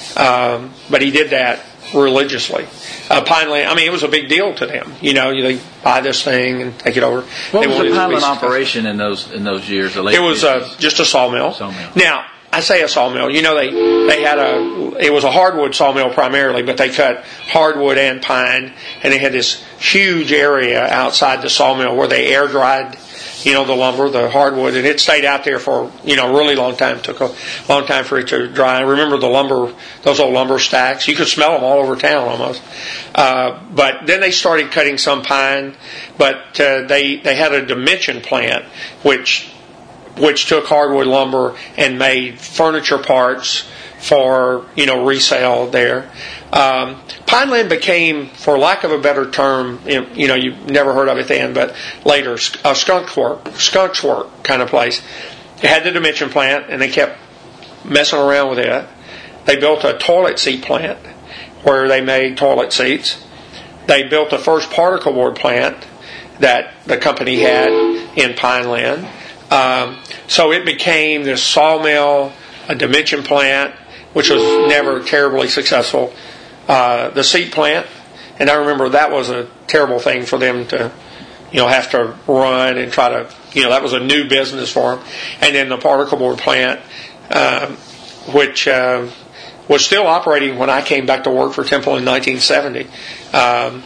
Um, but he did that religiously. Uh, Pineland, I mean, it was a big deal to them. You know, they buy this thing and take it over. What they was the Pineland operation in those in those years? The late it was uh, just a sawmill. Sawmill. Now, I say a sawmill. You know, they they had a it was a hardwood sawmill primarily, but they cut hardwood and pine, and they had this huge area outside the sawmill where they air dried, you know, the lumber, the hardwood, and it stayed out there for, you know, a really long time. It took a long time for it to dry. I remember the lumber, those old lumber stacks. You could smell them all over town almost. Uh, but then they started cutting some pine, but uh, they they had a dimension plant which which took hardwood lumber and made furniture parts for, you know, resale there. Um, Pineland became, for lack of a better term, you know, you've never heard of it then, but later, a skunk work, skunks work kind of place. They had the dimension plant, and they kept messing around with it. They built a toilet seat plant where they made toilet seats. They built the first particle board plant that the company had in Pineland. Um, so it became this sawmill, a dimension plant, which was never terribly successful. Uh, the seat plant, and I remember that was a terrible thing for them to, you know, have to run and try to, you know, that was a new business for them. And then the particle board plant, um, which uh, was still operating when I came back to work for Temple in nineteen seventy. Um,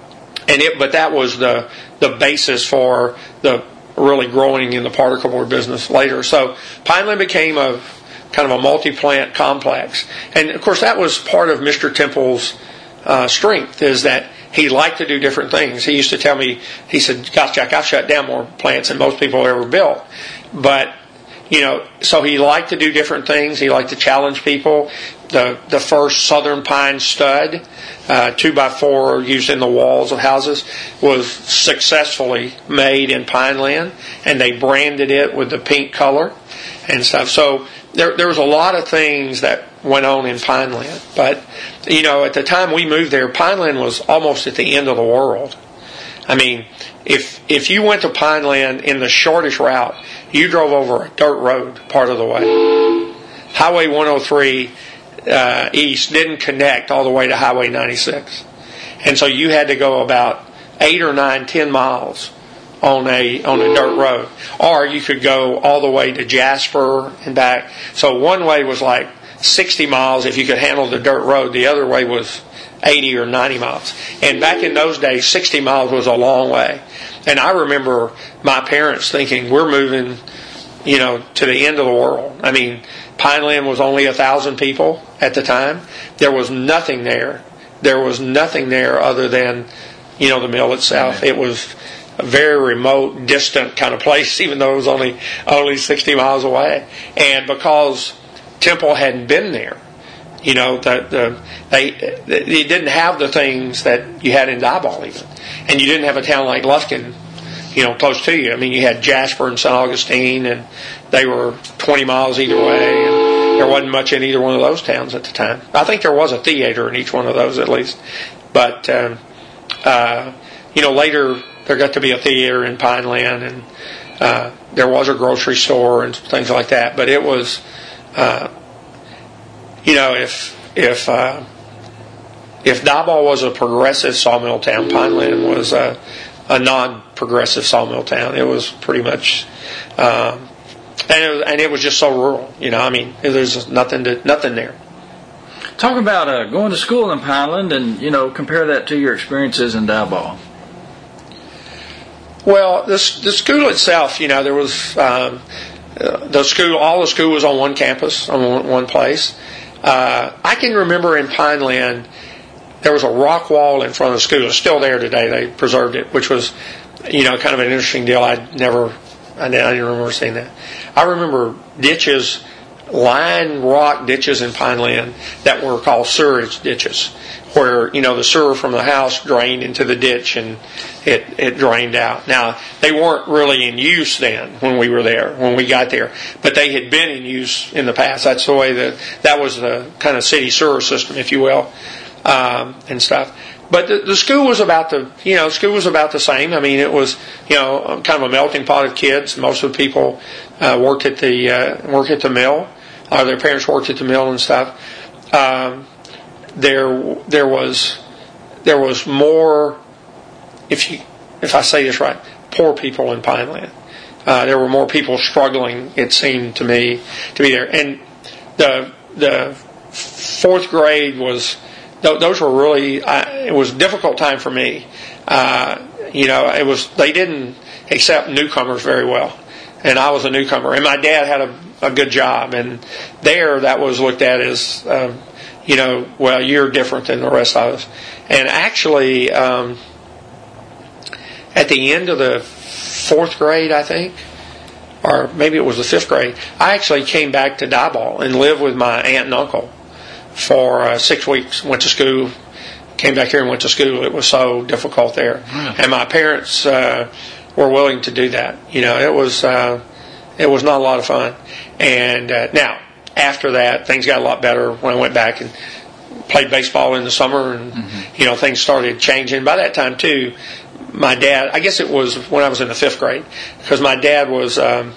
and it, but that was the the basis for the really growing in the particle board business later. So Pineland became a kind of a multi-plant complex. And of course that was part of Mister Temple's uh, strength, is that he liked to do different things. He used to tell me, he said, gosh, Jack, I've shut down more plants than most people ever built. But, you know, so he liked to do different things. He liked to challenge people. The the first Southern Pine stud, uh, two by four used in the walls of houses, was successfully made in Pineland, and they branded it with the pink color and stuff. So there there was a lot of things that went on in Pineland. But, you know, at the time we moved there, Pineland was almost at the end of the world. I mean, if if you went to Pineland in the shortest route, you drove over a dirt road part of the way. Highway one oh three uh, East didn't connect all the way to Highway ninety-six. And so you had to go about eight or nine, ten miles on a on a dirt road. Or you could go all the way to Jasper and back. So one way was like sixty miles if you could handle the dirt road. The other way was eighty or ninety miles. And back in those days, sixty miles was a long way. And I remember my parents thinking, we're moving, you know, to the end of the world. I mean, Pineland was only a thousand people at the time. There was nothing there. There was nothing there other than, you know, the mill itself. It was a very remote, distant kind of place, even though it was only only sixty miles away. And because Temple hadn't been there, you know, the, the, they they didn't have the things that you had in Diboll even. And you didn't have a town like Lufkin, you know, close to you. I mean, you had Jasper and Saint Augustine, and they were twenty miles either way, and there wasn't much in either one of those towns at the time. I think there was a theater in each one of those at least. But, um, uh, you know, later there got to be a theater in Pineland, and uh, there was a grocery store and things like that. But it was... Uh, you know, if if uh, if Diboll was a progressive sawmill town, Pineland was a, a non-progressive sawmill town. It was pretty much, um, and it was, and it was just so rural. You know, I mean, there's nothing to nothing there. Talk about uh, going to school in Pineland, and you know, compare that to your experiences in Diboll. Well, this the school itself, you know, there was um, the school. All the school was on one campus, on one, one place. Uh, I can remember in Pineland, there was a rock wall in front of the school. It's still there today. They preserved it, which was, you know, kind of an interesting deal. I'd never, I didn't remember seeing that. I remember ditches, line rock ditches in Pineland that were called sewerage ditches, where, you know, the sewer from the house drained into the ditch and it, it drained out. Now, they weren't really in use then when we were there, when we got there, but they had been in use in the past. That's the way that, that was the kind of city sewer system, if you will, um, and stuff. But the, the school was about the, you know, school was about the same. I mean, it was, you know, kind of a melting pot of kids. Most of the people uh, worked at the uh, worked at the mill. Uh, their parents worked at the mill and stuff. Um, there, there was, there was more. If you, if I say this right, poor people in Pineland. Uh, there were more people struggling. It seemed to me to be there, and the the fourth grade was. Those were really. I, it was a difficult time for me. Uh, you know, it was. They didn't accept newcomers very well, and I was a newcomer, and my dad had a. a good job, and there that was looked at as, um, you know, well, you're different than the rest of us. And actually, um, at the end of the fourth grade, I think, or maybe it was the fifth grade, I actually came back to Diboll and lived with my aunt and uncle for uh, six weeks. Went to school, came back here and went to school. It was so difficult there. Mm. And my parents uh, were willing to do that. You know, it was... Uh, It was not a lot of fun. And uh, now, after that, things got a lot better when I went back and played baseball in the summer, and mm-hmm. you know, things started changing. By that time, too, my dad, I guess it was when I was in the fifth grade, because my dad was, um,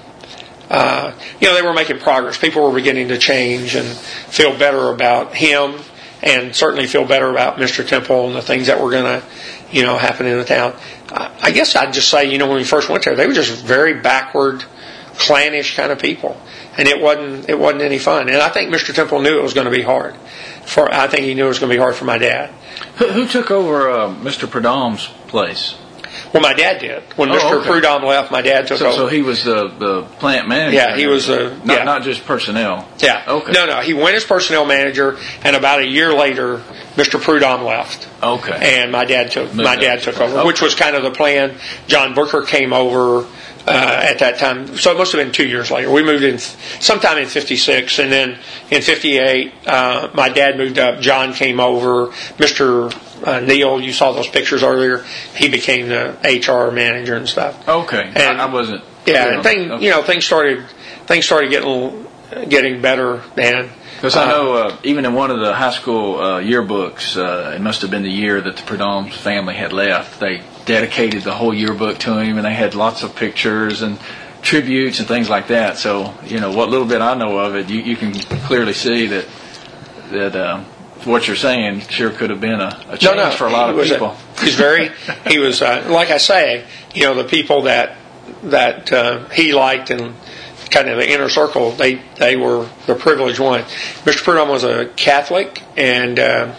uh, you know, they were making progress. People were beginning to change and feel better about him, and certainly feel better about Mister Temple and the things that were going to, you know, happen in the town. I, I guess I'd just say, you know, when we first went there, they were just very backward, clannish kind of people, and it wasn't it wasn't any fun. And I think Mister Temple knew it was going to be hard. For I think he knew it was going to be hard for my dad. Who, who took over uh, Mister Prudhomme's place? Well, my dad did. When oh, Mister Okay. Prudhomme left, my dad took so, over. So he was the, the plant manager. Yeah, he was the not, yeah. not just personnel. Yeah. Okay. No, no, he went as personnel manager, and about a year later, Mister Prudhomme left. Okay. And my dad took Moved my dad up. took over, Okay. which was kind of the plan. John Booker came over. Uh, at that time, so it must have been two years later. We moved in sometime in fifty-six, and then in fifty-eight, uh, my dad moved up. John came over. Mister Uh, Neal, you saw those pictures earlier. He became the H R manager and stuff. Okay, and I, I wasn't. Yeah, and thing, okay. you know, things started things started getting getting better then. Because I know uh, even in one of the high school uh, yearbooks, uh, it must have been the year that the Prudhomme family had left. They dedicated the whole yearbook to him, and they had lots of pictures and tributes and things like that. So, you know, what little bit I know of it, you, you can clearly see that that uh, what you're saying sure could have been a, a change no, no, for a lot of people. A, he's very, he was, uh, like I say, you know, the people that that uh, he liked and kind of the inner circle, they, they were the privileged one. Mister Prudhomme was a Catholic, and uh,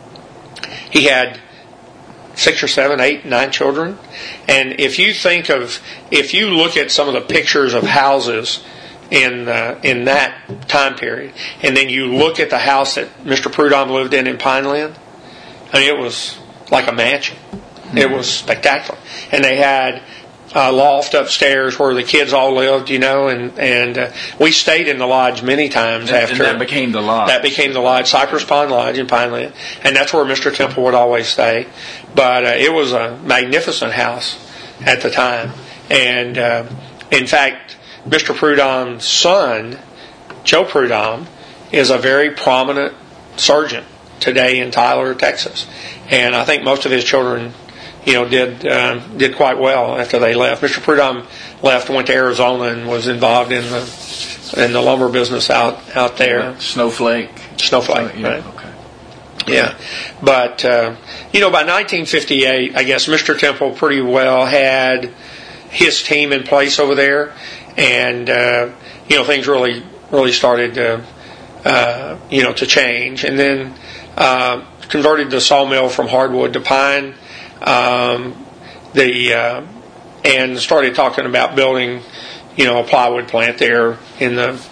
he had six or seven, eight, nine children. And if you think of, if you look at some of the pictures of houses in uh, in that time period, and then you look at the house that Mister Prudhomme lived in in Pineland, I mean, it was like a mansion. Mm-hmm. It was spectacular. And they had a loft upstairs where the kids all lived, you know, and, and uh, we stayed in the lodge many times and, after. And that became the lodge. That became the lodge, Cypress Pond Lodge in Pineland. And that's where Mister Temple would always stay. But uh, it was a magnificent house at the time. And uh, in fact, Mister Prudhomme's son, Joe Prudhomme, is a very prominent surgeon today in Tyler, Texas. And I think most of his children, you know, did um, did quite well after they left. Mister Prudhomme left, went to Arizona, and was involved in the in the lumber business out out there. Snowflake. Snowflake, yeah, right? Okay. Yeah, but uh, you know, by nineteen fifty-eight, I guess Mister Temple pretty well had his team in place over there, and uh, you know, things really really started to uh, you know to change, and then uh, converted the sawmill from hardwood to pine. Um, the uh, and started talking about building, you know, a plywood plant there in the.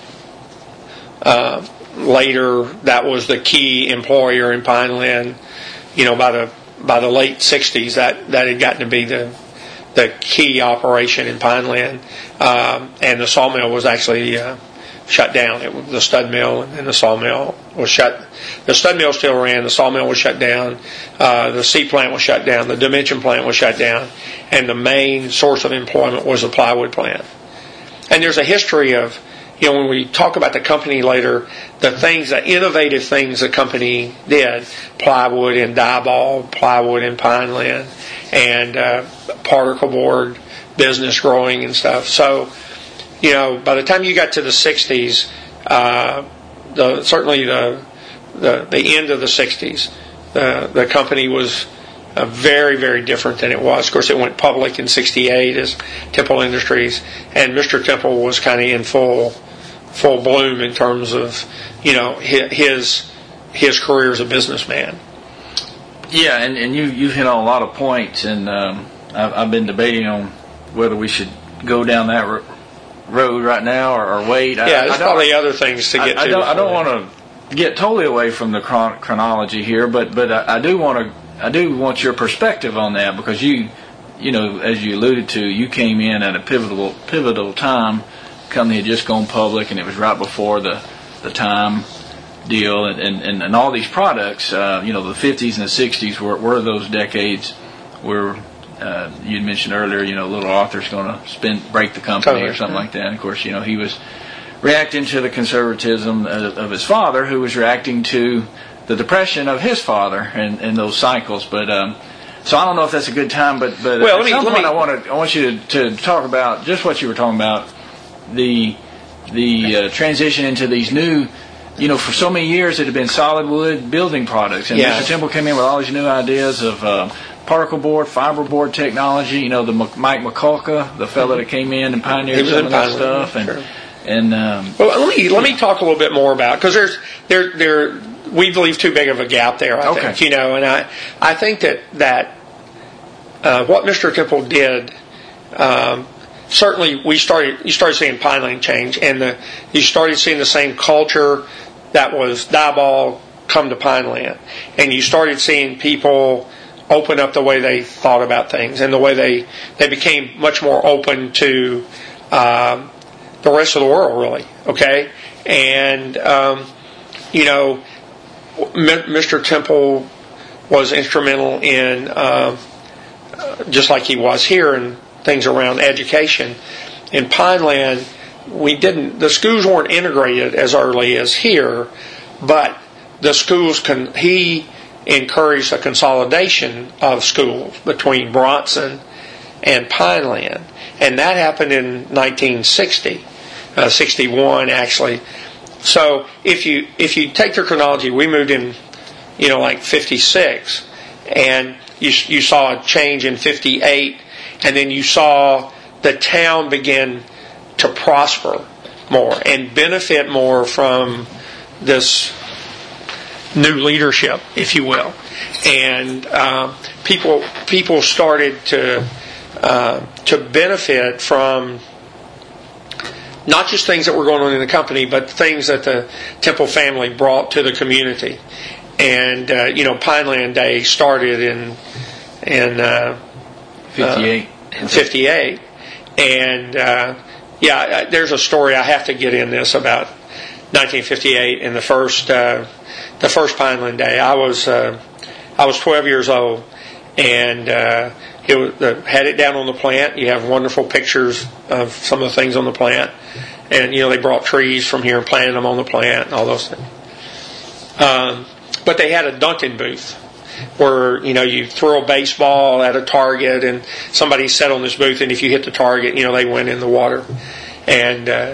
Uh, Later, that was the key employer in Pineland. You know, by the by the late sixties, that, that had gotten to be the the key operation in Pineland, um, and the sawmill was actually uh, shut down. It was the stud mill, and the sawmill was shut. The stud mill still ran. The sawmill was shut down. Uh, the seed plant was shut down. The dimension plant was shut down, and the main source of employment was the plywood plant. And there's a history of, you know, when we talk about the company later, the things, the innovative things the company did, plywood and Diboll, plywood and Pineland, and uh, particle board business growing and stuff. So, you know, by the time you got to the sixties, uh, the certainly the, the the end of the sixties, the the company was uh, very, very different than it was. Of course, it went public in sixty-eight as Temple Industries, and Mister Temple was kind of in full full bloom in terms of, you know, his his career as a businessman. Yeah, and, and you you hit on a lot of points, and um, I've, I've been debating on whether we should go down that ro- road right now or, or wait. Yeah, I, there's I probably other things to get I, to. I don't, I don't want to get totally away from the chron- chronology here, but but I, I do want to I do want your perspective on that, because you you know, as you alluded to, you came in at a pivotal pivotal time. The company had just gone public, and it was right before the the time deal, and, and, and all these products, uh, you know, the fifties and the sixties were, were those decades where uh, you'd mentioned earlier, you know, little Arthur's going to spin break the company or something like that. And of course, you know, he was reacting to the conservatism of, of his father, who was reacting to the depression of his father and, and those cycles. But um, so I don't know if that's a good time, but but well, at me, some point me, I want to I want you to, to talk about just what you were talking about, the the uh, transition into these new. You know, for so many years it had been solid wood building products, and yes. Mister Temple came in with all these new ideas of uh, particle board, fiber board technology. You know, the M- Mike McCulca, the fellow that came in and pioneered some of that stuff, and sure. and um, well, let me let me talk a little bit more about, because there's there there we believe too big of a gap there. I okay. think, you know, and I I think that that uh, what Mister Temple did. Um, Certainly, we started. You started seeing Pineland change, and the, you started seeing the same culture that was Diboll come to Pineland, and you started seeing people open up the way they thought about things, and the way they they became much more open to um, the rest of the world, really. Okay, and um, you know, Mister Temple was instrumental in uh, just like he was here in things around education. In Pineland, we didn't, the schools weren't integrated as early as here, but the schools can, he encouraged a consolidation of schools between Bronson and Pineland. And that happened in nineteen sixty, uh, sixty-one actually. So if you, if you take the chronology, we moved in, you know, like fifty-six, and you, you saw a change in fifty-eight, and then you saw the town begin to prosper more and benefit more from this new leadership, if you will. And uh, people people started to uh, to benefit from not just things that were going on in the company, but things that the Temple family brought to the community. And uh, you know, Pineland Day started in in. Uh, fifty-eight. Uh, in fifty-eight. And, uh, yeah, there's a story I have to get in this about nineteen fifty-eight and the first, uh, the first Pineland Day. I was, uh, I was twelve years old, and, uh, it was, uh, had it down on the plant. You have wonderful pictures of some of the things on the plant. And, you know, they brought trees from here and planted them on the plant and all those things. Um, but they had a Duncan booth, where, you know, you throw a baseball at a target and somebody sat on this booth, and if you hit the target, you know, they went in the water. And, uh,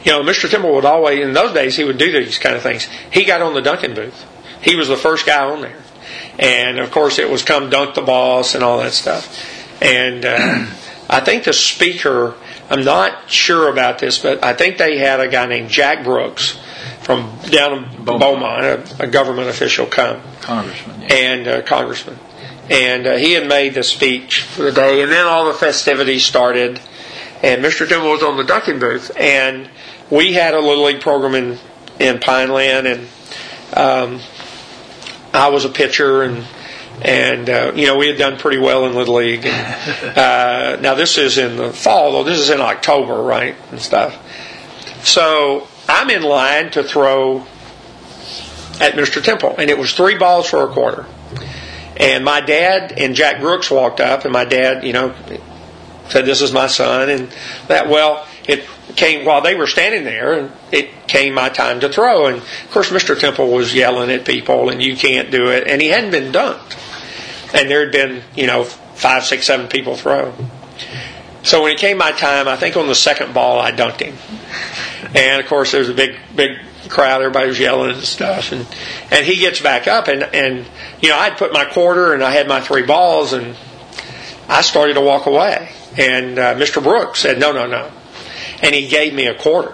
you know, Mister Temple would always, in those days, he would do these kind of things. He got on the dunking booth. He was the first guy on there. And, of course, it was come dunk the boss and all that stuff. And uh, I think the speaker, I'm not sure about this, but I think they had a guy named Jack Brooks from down in Beaumont, Beaumont a, a government official come. Congressman. Yeah. And uh, congressman. And uh, he had made the speech for the day. And then all the festivities started. And Mister Temple was on the dunking booth. And we had a Little League program in, in Pineland. And um, I was a pitcher. And, and uh, you know, we had done pretty well in Little League. And, uh, now, this is in the fall, though. This is in October, right? And stuff. So I'm in line to throw at Mister Temple. And it was three balls for a quarter. And my dad and Jack Brooks walked up, and my dad, you know, said, "This is my son." And that, well, it came while they were standing there, and it came my time to throw. And of course, Mister Temple was yelling at people, and you can't do it. And he hadn't been dunked. And there had been, you know, five, six, seven people throw. So when it came my time, I think on the second ball, I dunked him. And of course, there was a big, big crowd. Everybody was yelling and stuff. And, and he gets back up, and, and, you know, I'd put my quarter and I had my three balls, and I started to walk away. And uh, Mister Brooks said, "No, no, no." And he gave me a quarter.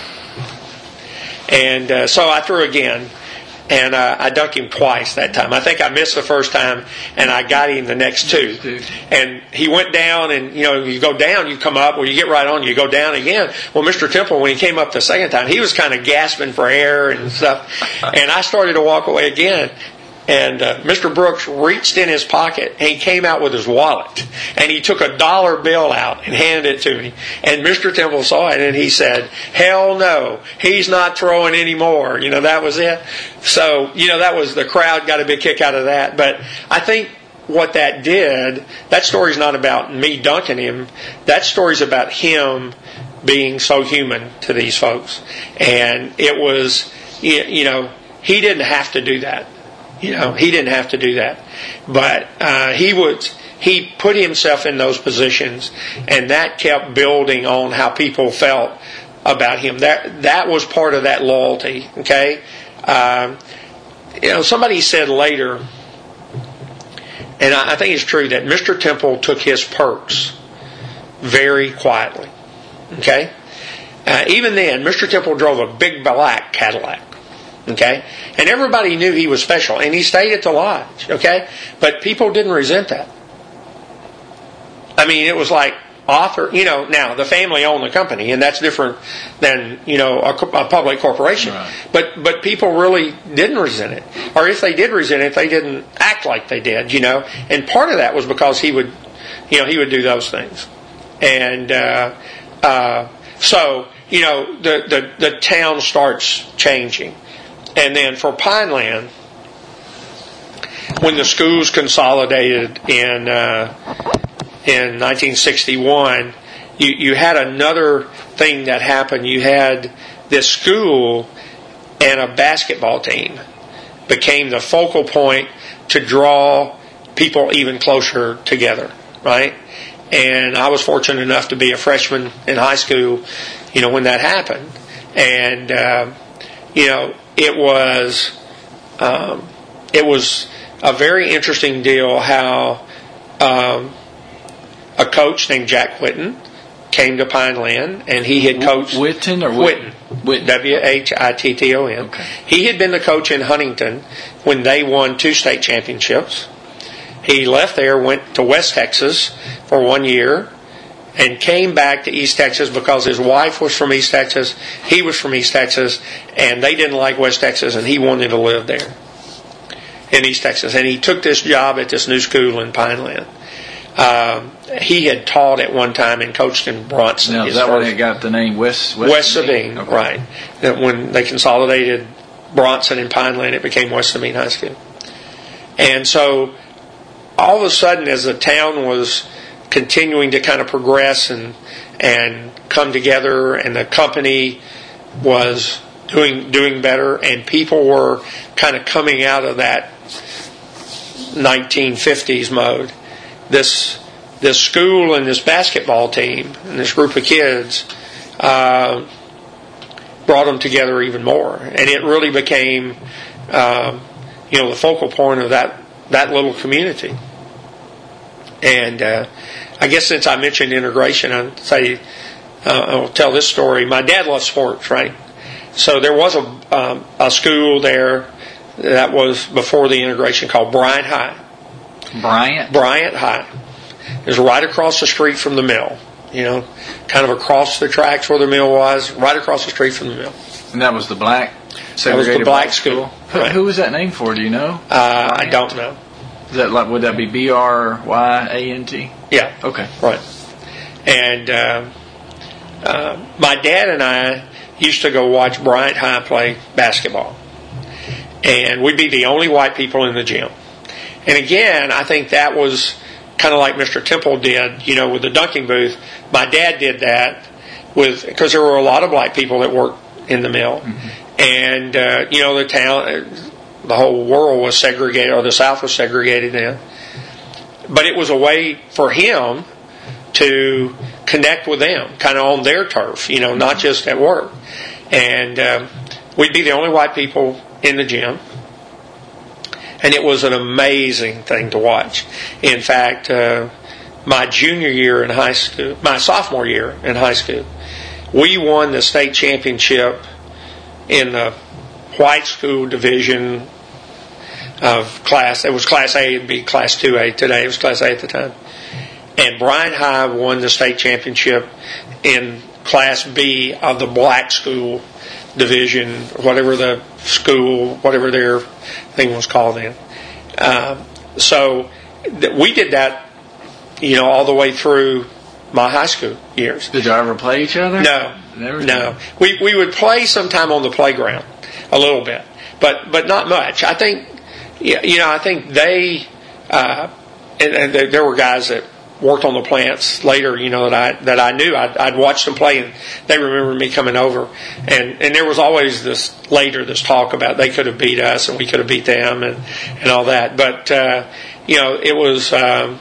And uh, so I threw again. And uh, I dunked him twice that time. I think I missed the first time, and I got him the next two. And he went down, and, you know, you go down, you come up, or you get right on, you go down again. Well, Mister Temple, when he came up the second time, he was kind of gasping for air and stuff. And I started to walk away again. And uh, Mister Brooks reached in his pocket, and he came out with his wallet. And he took a dollar bill out and handed it to me. And Mister Temple saw it, and he said, "Hell no, he's not throwing anymore." You know, that was it. So, you know, that was, the crowd got a big kick out of that. But I think what that did, that story's not about me dunking him. That story's about him being so human to these folks. And it was, you know, he didn't have to do that. You know, he didn't have to do that. But uh, he would, he put himself in those positions, and that kept building on how people felt about him. That that was part of that loyalty, okay? Um, you know, somebody said later, and I, I think it's true, that Mister Temple took his perks very quietly, okay? Uh, even then, Mister Temple drove a big black Cadillac. Okay? And everybody knew he was special. And he stayed at the lodge. Okay? But people didn't resent that. I mean, it was like author, you know, now the family owned the company, and that's different than, you know, a, a public corporation. Right. But but people really didn't resent it. Or if they did resent it, they didn't act like they did, you know. And part of that was because he would, you know, he would do those things. And uh, uh, so, you know, the, the, the town starts changing. And then for Pineland, when the schools consolidated in uh, in nineteen sixty-one, you, you had another thing that happened. You had this school and a basketball team became the focal point to draw people even closer together, right? And I was fortunate enough to be a freshman in high school, you know, when that happened. And, uh, you know, It was um, it was a very interesting deal how um, a coach named Jack Whitten came to Pineland, and he had coached Whitten or Whitten, Whitten. W H I T T O N. Okay. He had been the coach in Huntington when they won two state championships. He left there, went to West Texas for one year, and came back to East Texas because his wife was from East Texas, he was from East Texas, and they didn't like West Texas, and he wanted to live there in East Texas. And he took this job at this new school in Pineland. Um, he had taught at one time and coached in Bronson. Now, is that where they got the name West West, West Sabine? Okay. Right. That when they consolidated Bronson and Pineland, it became West Sabine High School. And so, all of a sudden, as the town was continuing to kind of progress and and come together, and the company was doing doing better, and people were kind of coming out of that nineteen fifties mode. This this school and this basketball team and this group of kids uh, brought them together even more, and it really became, um, you know, the focal point of that that little community. And uh, I guess since I mentioned integration, I'll say uh, I'll tell this story. My dad loved sports, right? So there was a um, a school there that was before the integration called Bryant High. Bryant? Bryant High. It was right across the street from the mill. You know, kind of across the tracks where the mill was, right across the street from the mill. And that was the black segregated That was the black school. Who, Right. who was that named for? Do you know? Uh, I don't know. Is that like, would that be B R Y A N T? Yeah. Okay. Right. And uh, uh, my dad and I used to go watch Bryant High play basketball. And we'd be the only white people in the gym. And again, I think that was kind of like Mister Temple did, you know, with the dunking booth. My dad did that with, because there were a lot of black people that worked in the mill. Mm-hmm. And, uh, you know, the town, the whole world was segregated, or the South was segregated then. But it was a way for him to connect with them, kind of on their turf, you know, not just at work. And um, we'd be the only white people in the gym. And it was an amazing thing to watch. In fact, uh, my junior year in high school, my sophomore year in high school, we won the state championship in the white school division of class. It was Class A, it'd be Class two A today. It was Class A at the time. And Bryant High won the state championship in Class B of the black school division, whatever the school, whatever their thing was called then. Uh, so th- we did that, you know, all the way through my high school years. Did y'all ever play each other? No, Never no. We we would play sometime on the playground, a little bit, but but not much. I think, you know, I think they, uh, and, and there were guys that worked on the plants later, you know, that I that I knew. I'd, I'd watched them play, and they remembered me coming over. And, and there was always this later this talk about they could have beat us and we could have beat them and, and all that. But uh, you know, it was um,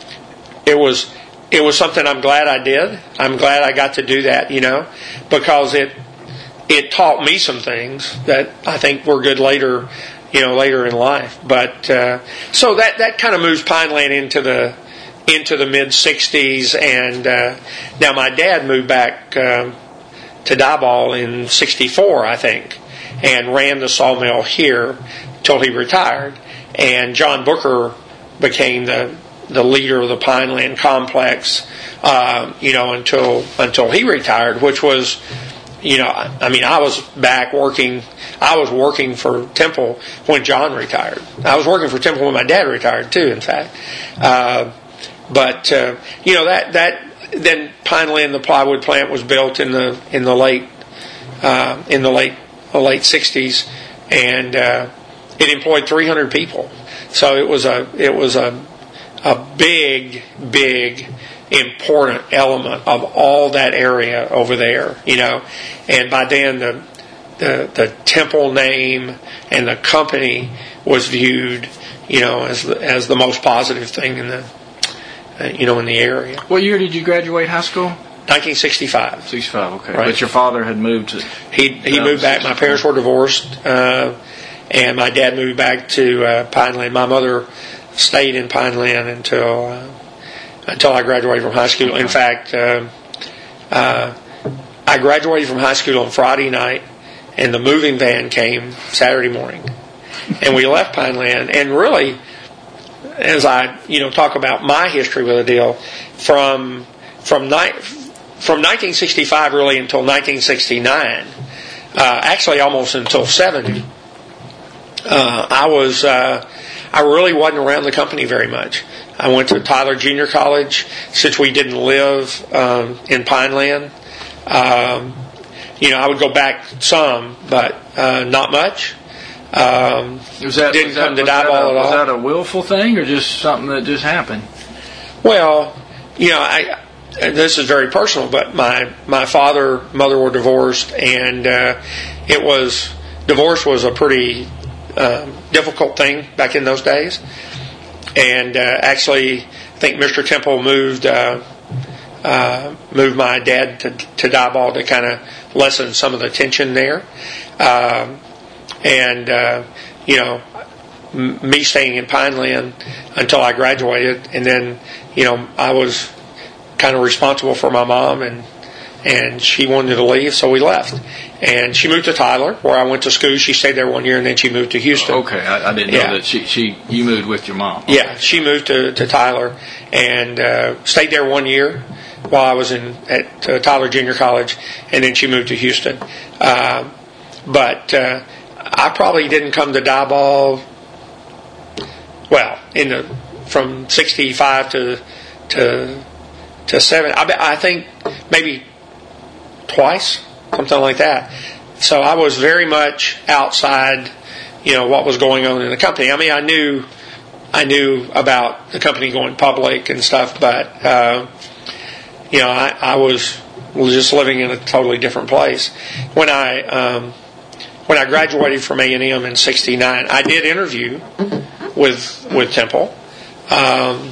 it was it was something I'm glad I did. I'm glad I got to do that, you know, because it it taught me some things that I think were good later, you know, later in life. But uh, so that that kind of moves Pineland into the into the mid sixties, and uh, now my dad moved back um, to Diboll in sixty-four, I think, and ran the sawmill here till he retired. And John Booker became the the leader of the Pineland complex, uh, you know, until until he retired, which was, you know, I mean, I was back working. I was working for Temple when John retired. I was working for Temple when my dad retired too. In fact. Uh, But uh, you know that that then Pineland, the plywood plant, was built in the in the late uh, in the late the late sixties, and uh, it employed three hundred people. So it was a it was a a big big important element of all that area over there, you know. And by then the the the Temple name and the company was viewed, you know, as the, as the most positive thing in the. Uh, you know, in the area. What year did you graduate high school? nineteen sixty-five. sixty-five, okay. Right. But your father had moved to... He he moved back. My parents were divorced, uh, and my dad moved back to uh, Pineland. My mother stayed in Pineland until uh, until I graduated from high school. In fact, uh, uh, I graduated from high school on Friday night, and the moving van came Saturday morning, and we left Pineland. And really, as I, you know, talk about my history with the deal, from from ni- from nineteen sixty-five really until nineteen sixty-nine, uh, actually almost until seventy, uh, I was uh, I really wasn't around the company very much. I went to Tyler Junior College since we didn't live um, in Pineland. Um, you know, I would go back some, but uh, not much. Um, was that, didn't was come that, to Diboll at all. Was that a willful thing or just something that just happened? Well, you know, I, this is very personal, but my, my father, mother were divorced, and uh, it was divorce was a pretty um, difficult thing back in those days. And uh, actually, I think Mister Temple moved uh, uh, moved my dad to, to Diboll to kind of lessen some of the tension there. Um, and, uh, you know, m- me staying in Pineland until I graduated. And then, you know, I was kind of responsible for my mom, and and she wanted to leave, so we left. And she moved to Tyler, where I went to school. She stayed there one year, and then she moved to Houston. Okay, I, I didn't know yeah. that she, she you moved with your mom. Okay. Yeah, she moved to, to Tyler and uh, stayed there one year while I was in at uh, Tyler Junior College, and then she moved to Houston. Uh, but uh, I probably didn't come to Diboll, well, in the from sixty-five to to to seven. I, I think maybe twice, something like that. So I was very much outside, you know, what was going on in the company. I mean, I knew, I knew about the company going public and stuff, but uh, you know, I, I was just living in a totally different place. When I um, when I graduated from A and M in sixty-nine, I did interview with with Temple um,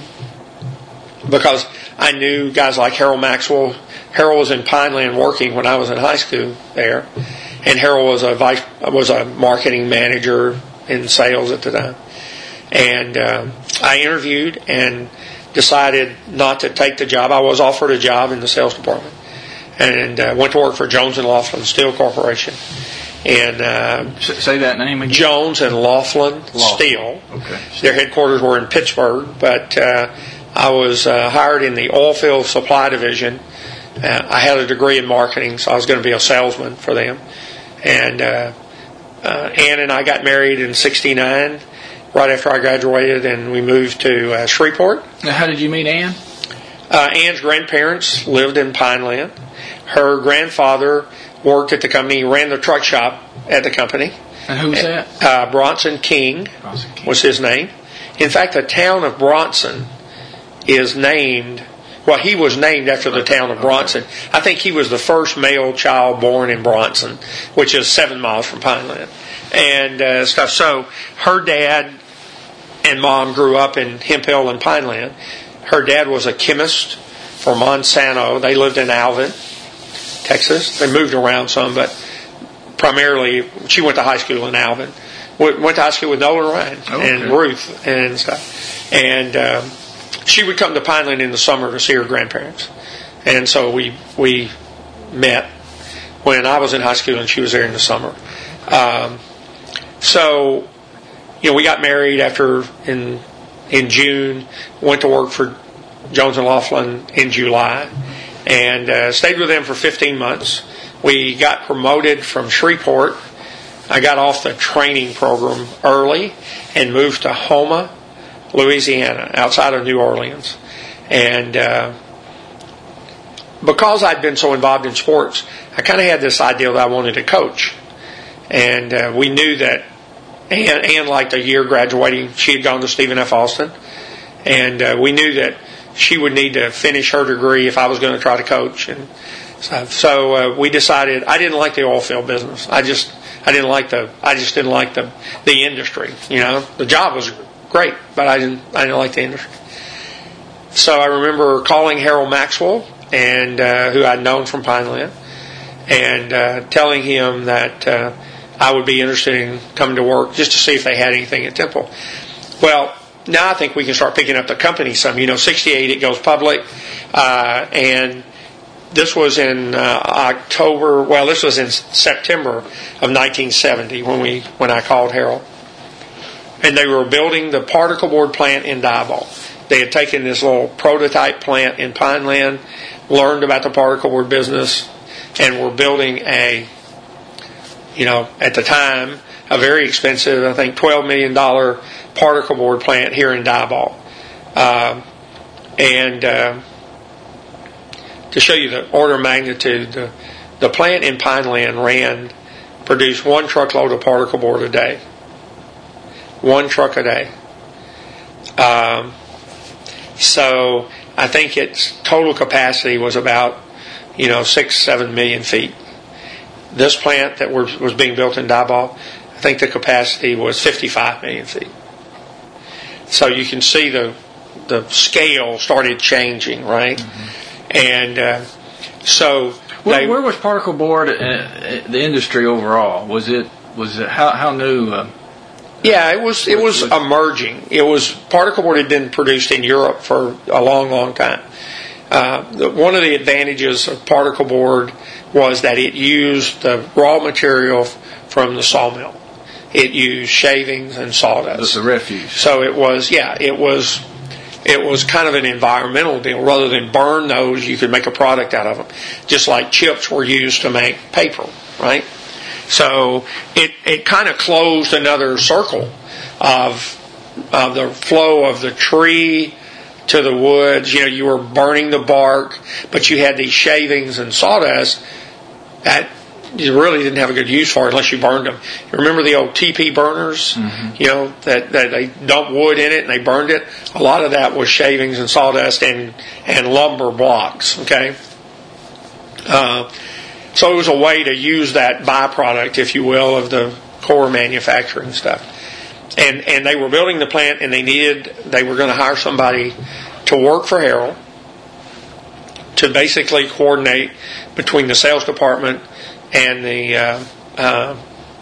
because I knew guys like Harold Maxwell. Harold was in Pineland working when I was in high school there, and Harold was a vice was a marketing manager in sales at the time. And uh, I interviewed and decided not to take the job. I was offered a job in the sales department, and uh, went to work for Jones and Laughlin Steel Corporation. And uh, say that name again. Jones and Laughlin, Laughlin. Steel. Okay. Their headquarters were in Pittsburgh, but uh, I was uh, hired in the oil field supply division. Uh, I had a degree in marketing, so I was going to be a salesman for them. And uh, uh, Ann and I got married in sixty-nine, right after I graduated, and we moved to uh, Shreveport. Now, how did you meet Ann? Uh, Ann's grandparents lived in Pineland. Her grandfather worked at the company, he ran the truck shop at the company. And who was that? Uh, Bronson King, Bronson King was his name. In fact, the town of Bronson is named... Well, he was named after the town of Bronson. I think he was the first male child born in Bronson, which is seven miles from Pineland, and uh, stuff. So her dad and mom grew up in Hemphill and Pineland. Her dad was a chemist for Monsanto. They lived in Alvin, Texas. They moved around some, but primarily she went to high school in Alvin. Went to high school with Nolan Ryan okay. and Ruth and stuff. And um, she would come to Pineland in the summer to see her grandparents. And so we we met when I was in high school and she was there in the summer. Um, so, you know, we got married after in in June, went to work for Jones and Laughlin in July, and uh, stayed with them for fifteen months. We got promoted from Shreveport. I got off the training program early and moved to Houma, Louisiana, outside of New Orleans. And uh, because I'd been so involved in sports, I kind of had this idea that I wanted to coach. And uh, we knew that Ann, Ann, like the year graduating, she had gone to Stephen F. Austin. And uh, we knew that she would need to finish her degree if I was going to try to coach. And so, so uh, we decided, I didn't like the oil field business. I just, I didn't like the, I just didn't like the, the industry. You know, the job was great, but I didn't, I didn't like the industry. So I remember calling Harold Maxwell, and uh, who I'd known from Pineland, and uh, telling him that uh, I would be interested in coming to work just to see if they had anything at Temple. Well, now I think we can start picking up the company some. You know, sixty-eight it goes public, uh, and this was in uh, October. Well, this was in September of nineteen seventy when we when I called Harold, and they were building the particle board plant in Diboll. They had taken this little prototype plant in Pineland, learned about the particle board business, and were building a, you know, at the time, a very expensive, I think, twelve million dollars particle board plant here in Diboll. Uh, and uh, to show you the order of magnitude, the, the plant in Pineland ran, produced one truckload of particle board a day. One truck a day. Um, so I think its total capacity was about, you know, six, seven million feet. This plant that were, was being built in Diboll, I think the capacity was fifty-five million feet. So you can see the the scale started changing, right? Mm-hmm. And uh, so where, they, where was particle board uh, the industry overall? Was it was it how how new? Uh, yeah, it was it was, was emerging. It was particle board had been produced in Europe for a long, long time. Uh, the, one of the advantages of particle board was that it used the raw material from the sawmill. It used shavings and sawdust. The refuse. So it was, yeah, it was, it was kind of an environmental deal. Rather than burn those, you could make a product out of them. Just like chips were used to make paper, right? So it it kind of closed another circle of of the flow of the tree to the woods. You know, you were burning the bark, but you had these shavings and sawdust that you really didn't have a good use for unless you burned them. You remember the old T P burners? Mm-hmm. You know, that, that they dumped wood in it and they burned it? A lot of that was shavings and sawdust and, and lumber blocks, okay? Uh, so it was a way to use that byproduct, if you will, of the core manufacturing stuff. And and they were building the plant, and they needed, they were going to hire somebody to work for Harold to basically coordinate between the sales department and the uh, uh,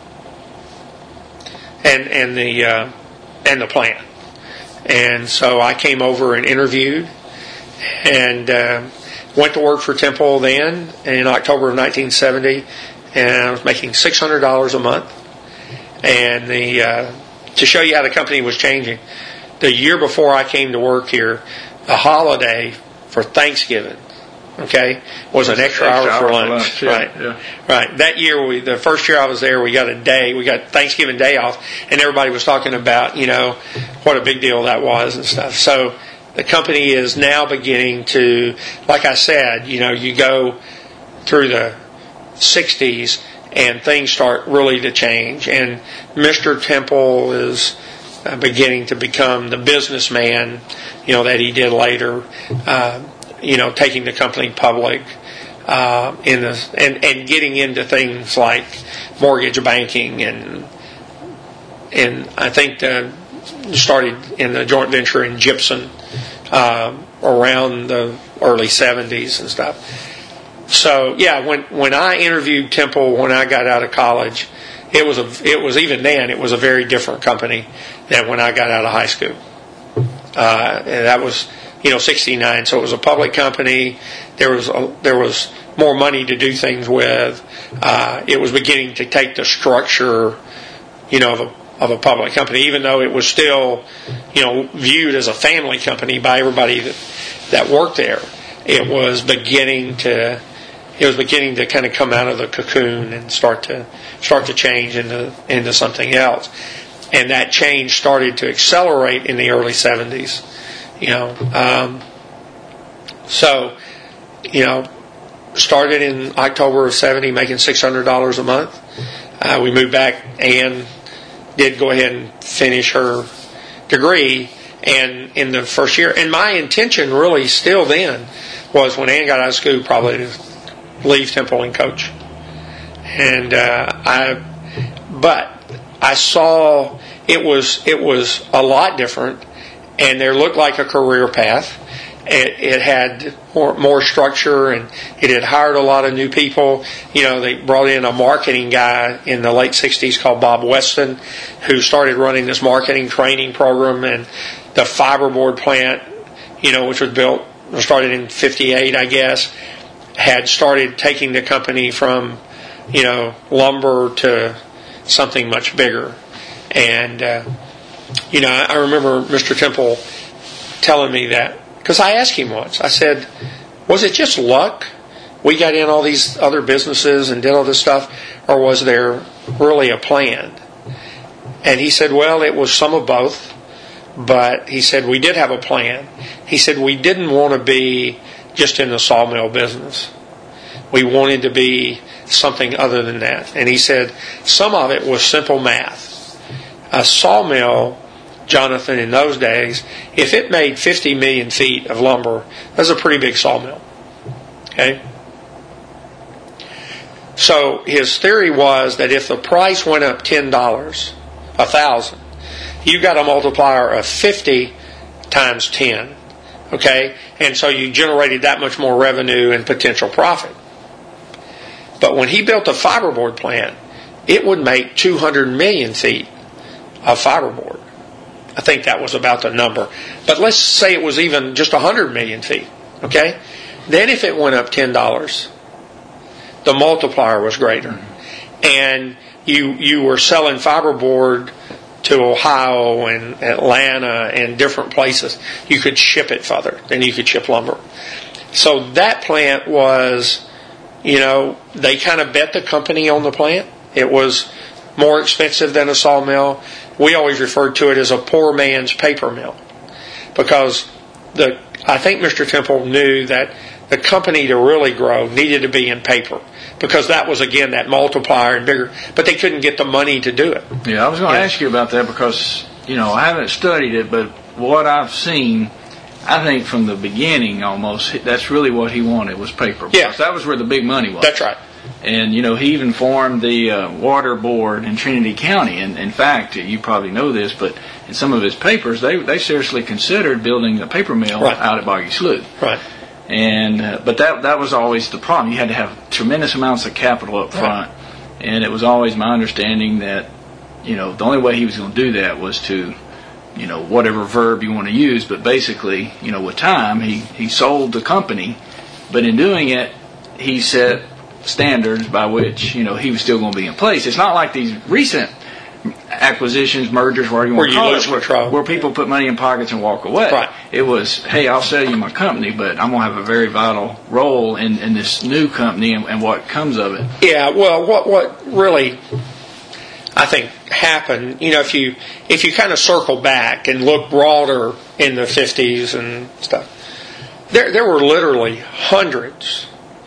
and and the uh, and the plant. And so I came over and interviewed, and uh, went to work for Temple then in October of nineteen seventy, and I was making six hundred dollars a month. And the uh, to show you how the company was changing, the year before I came to work here, a holiday for Thanksgiving, okay, was an extra, extra hour, hour for lunch, lunch yeah, right? Yeah. Right. That year, we the first year I was there, we got a day, we got Thanksgiving Day off, and everybody was talking about, you know, what a big deal that was and stuff. So the company is now beginning to, like I said, you know, you go through the sixties and things start really to change. And Mister Temple is uh, beginning to become the businessman, you know, that he did later, uh, you know, taking the company public, uh, in the, and, and getting into things like mortgage banking and, and I think the, started in the joint venture in gypsum, uh, around the early seventies and stuff. So yeah, when when I interviewed Temple when I got out of college, it was a it was even then it was a very different company than when I got out of high school. Uh, and that was, you know, sixty-nine, so it was a public company. There was a, there was more money to do things with. Uh, it was beginning to take the structure, you know, of a of a public company, even though it was still, you know, viewed as a family company by everybody that that worked there. It was beginning to It was beginning to kind of come out of the cocoon and start to start to change into into something else, and that change started to accelerate in the early seventies. You know, um, so you know, started in October of seventy, making six hundred dollars a month. Uh, we moved back. Ann did go ahead and finish her degree, and in the first year, and my intention really still then was when Ann got out of school, probably to leave Temple and coach. And uh, I, but I saw it was it was a lot different, and there looked like a career path. It, it had more, more structure, and it had hired a lot of new people. You know, they brought in a marketing guy in the late sixties called Bob Weston, who started running this marketing training program, and the fiberboard plant, you know, which was built, started in fifty-eight, I guess, had started taking the company from, you know, lumber to something much bigger. And, uh, you know, I remember Mister Temple telling me that, because I asked him once, I said, was it just luck? We got in all these other businesses and did all this stuff, or was there really a plan? And he said, well, it was some of both, but he said, we did have a plan. He said, we didn't want to be just in the sawmill business. We wanted to be something other than that. And he said some of it was simple math. A sawmill, Jonathan, in those days, if it made fifty million feet of lumber, that's a pretty big sawmill. Okay? So his theory was that if the price went up ten dollars, a thousand, you got a multiplier of fifty times ten. Okay? And so you generated that much more revenue and potential profit. But when he built a fiberboard plant, it would make two hundred million feet of fiberboard. I think that was about the number. But let's say it was even just one hundred million feet. Okay? Then if it went up ten dollars, the multiplier was greater. And you you were selling fiberboard to Ohio and Atlanta and different places. You could ship it further than you could ship lumber. So that plant was, you know, they kind of bet the company on the plant. It was more expensive than a sawmill. We always referred to it as a poor man's paper mill, because the I think Mister Temple knew that the company to really grow needed to be in paper, because that was, again, that multiplier and bigger. But they couldn't get the money to do it. Yeah, I was going to yeah. ask you about that, because, you know, I haven't studied it, but what I've seen, I think from the beginning almost, that's really what he wanted, was paper. Yeah. That was where the big money was. That's right. And, you know, he even formed the uh, water board in Trinity County. And in fact, you probably know this, but in some of his papers, they they seriously considered building a paper mill right. out at Boggy Slough. Right. And uh, but that that was always the problem. You had to have tremendous amounts of capital up front, right. And it was always my understanding that, you know, the only way he was going to do that was to, you know, whatever verb you want to use, but basically, you know, with time, he he sold the company, but in doing it, he set standards by which, you know, he was still going to be in place. It's not like these recent acquisitions, mergers, whatever you want to call it, where, where people put money in pockets and walk away. Right. It was, hey, I'll sell you my company, but I'm going to have a very vital role in, in this new company and, and what comes of it. Yeah, well, what what really, I think, happened, you know, if you if you kind of circle back and look broader in the fifties and stuff, there there were literally hundreds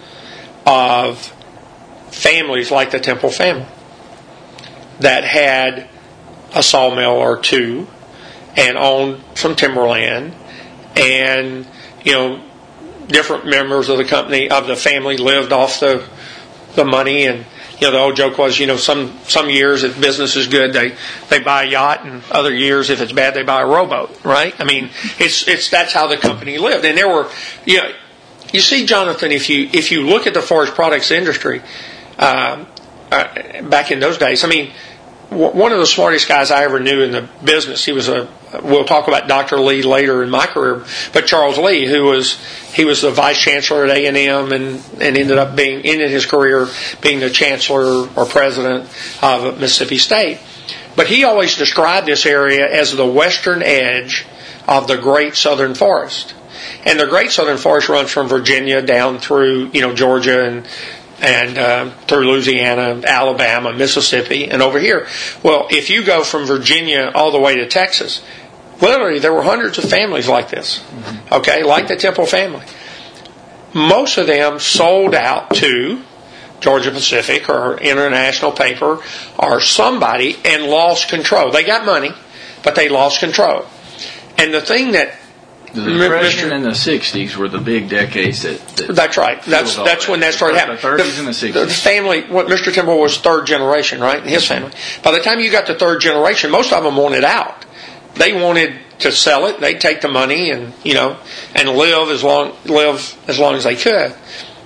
of families like the Temple family that had a sawmill or two and owned some timberland, and, you know, different members of the company, of the family, lived off the the money. And, you know, the old joke was, you know, some some years if business is good, they they buy a yacht, and other years if it's bad, they buy a rowboat, right? I mean, it's it's that's how the company lived. And there were, you know, you see, Jonathan, if you if you look at the forest products industry, um, uh, back in those days, I mean, w- one of the smartest guys I ever knew in the business, he was a, we'll talk about Doctor Lee later in my career, but Charles Lee, who was, he was the vice chancellor at A and M and, and ended up being, ended his career being the chancellor or president of Mississippi State. But he always described this area as the western edge of the Great Southern Forest. And the Great Southern Forest runs from Virginia down through, you know, Georgia and and uh, through Louisiana, Alabama, Mississippi, and over here. Well, if you go from Virginia all the way to Texas, literally there were hundreds of families like this, mm-hmm. okay, like the Temple family. Most of them sold out to Georgia Pacific or International Paper or somebody and lost control. They got money, but they lost control. And the thing that the Depression in the sixties were the big decades that... that that's right. That's that's when that started happening. The thirties and the sixties. The family, what Mister Temple was third generation, right? His family. By the time you got to third generation, most of them wanted out. They wanted to sell it. They'd take the money and, you know, and live as long live as long as they could.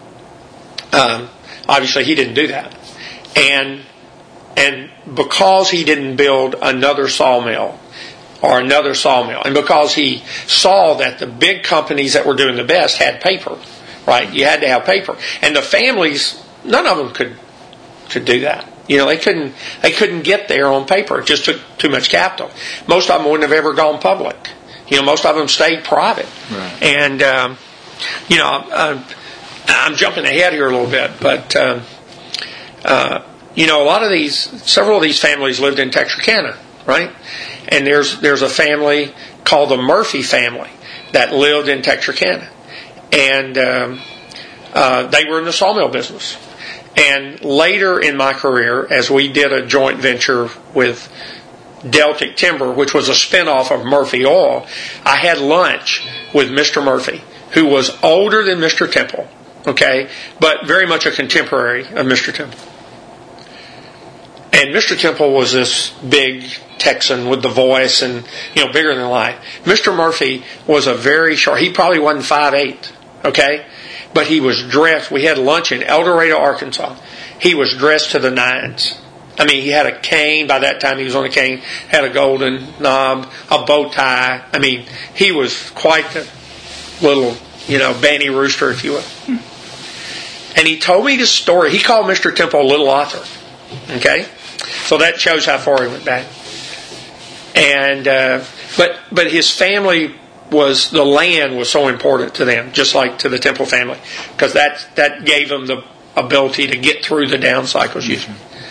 Um, obviously, he didn't do that. And and because he didn't build another sawmill, or another sawmill, and because he saw that the big companies that were doing the best had paper, right? You had to have paper, and the families, none of them could could do that. You know, they couldn't they couldn't get there on paper. It just took too much capital. Most of them wouldn't have ever gone public. You know, most of them stayed private. Right. And um, you know, uh, I'm jumping ahead here a little bit, but um, uh, you know, a lot of these, several of these families lived in Texarkana, right? And there's there's a family called the Murphy family that lived in Texarkana, and um, uh, they were in the sawmill business. And later in my career, as we did a joint venture with Deltic Timber, which was a spinoff of Murphy Oil, I had lunch with Mister Murphy, who was older than Mister Temple, okay, but very much a contemporary of Mister Temple. And Mister Temple was this big Texan with the voice and, you know, bigger than life. Mister Murphy was a very short, he probably wasn't five eight, okay? But he was dressed, we had lunch in El Dorado, Arkansas. He was dressed to the nines. I mean, he had a cane. By that time, he was on a cane. Had a golden knob, a bow tie. I mean, he was quite the little, you know, banty rooster, if you will. And he told me this story. He called Mister Temple Little Arthur. Okay, so that shows how far he went back. And uh, but but his family was the land was so important to them, just like to the Temple family, because that that gave them the ability to get through the down cycles usually.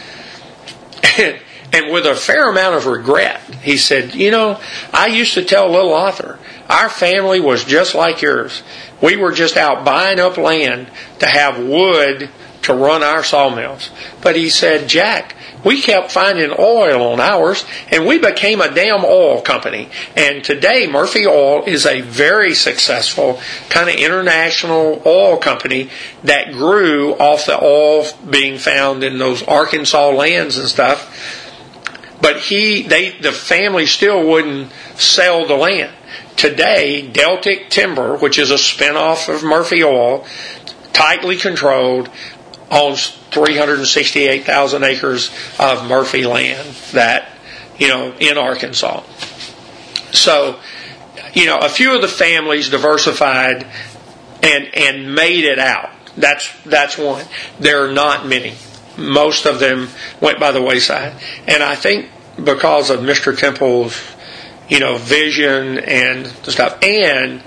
And with a fair amount of regret, he said, you know, I used to tell little Arthur, our family was just like yours. We were just out buying up land to have wood to run our sawmills. But he said, Jack, we kept finding oil on ours, and we became a damn oil company. And today, Murphy Oil is a very successful kind of international oil company that grew off the oil being found in those Arkansas lands and stuff. But he, they, the family still wouldn't sell the land. Today, Deltic Timber, which is a spinoff of Murphy Oil, tightly controlled, owns three hundred sixty-eight thousand acres of Murphy land that, you know, in Arkansas. So, you know, a few of the families diversified and and made it out. That's that's one. There are not many. Most of them went by the wayside. And I think because of Mister Temple's, you know, vision and stuff, and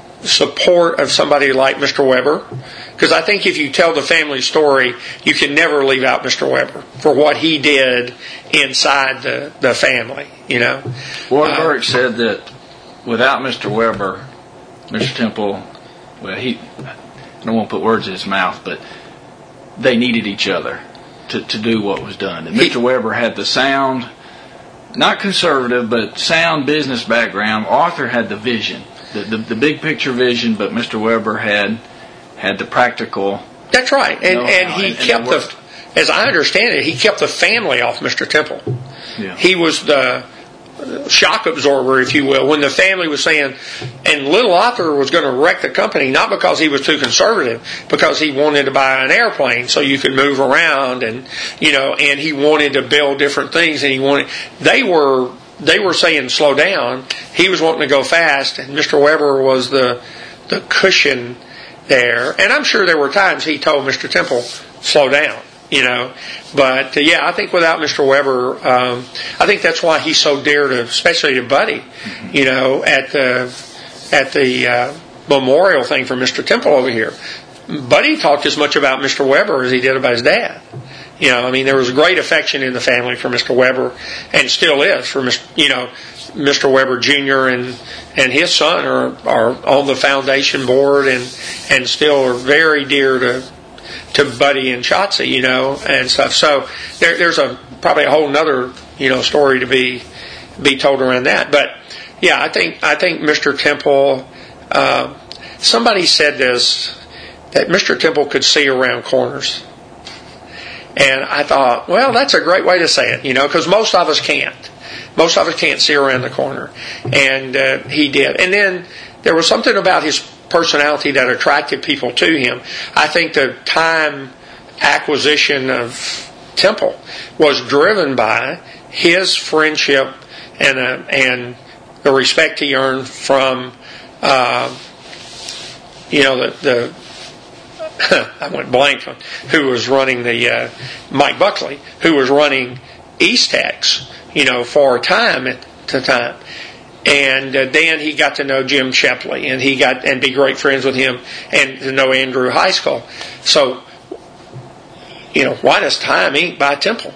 support of somebody like Mister Weber, because I think if you tell the family story, you can never leave out Mister Weber for what he did inside the, the family, you know. Ward uh, Burke said that without Mister Weber, Mister Temple, well, he, I don't want to put words in his mouth, but they needed each other to, to do what was done. And Mister He, Weber had the sound, not conservative, but sound business background. Arthur had the vision, the, the, the big picture vision, but Mister Weber had had the practical. That's right. And know-how. and he and, kept and the, as I understand it, he kept the family off Mister Temple. Yeah. He was the shock absorber, if you will, when the family was saying, and little Arthur was going to wreck the company, not because he was too conservative, because he wanted to buy an airplane so you could move around, and, you know, and he wanted to build different things, and he wanted, they were, they were saying slow down. He was wanting to go fast, and Mister Weber was the, the cushion there. And I'm sure there were times he told Mister Temple, slow down. You know, but uh, yeah, I think without Mister Weber, um, I think that's why he's so dear to, especially to Buddy. Mm-hmm. You know, at the at the uh, memorial thing for Mister Temple over here, Buddy talked as much about Mister Weber as he did about his dad. You know, I mean, there was great affection in the family for Mister Weber, and still is for Mister You know, Mister Weber Junior and and his son are are on the foundation board, and and still are very dear to. to Buddy and Shotzi, you know, and stuff. So there, there's a probably a whole nother, you know, story to be be told around that. But yeah, I think I think Mister Temple. Uh, somebody said this, that Mister Temple could see around corners, and I thought, well, that's a great way to say it, you know, because most of us can't. Most of us can't see around the corner, and uh, he did. And then there was something about his personality that attracted people to him. I think the time acquisition of Temple was driven by his friendship and uh, and the respect he earned from uh, you know the, the I went blank on who was running the uh, Mike Buckley, who was running Eastex, you know, for a time at the time. And uh, then he got to know Jim Shepley, and he got and be great friends with him, and to know Andrew Heiskell. So, you know, why does time ink by Temple?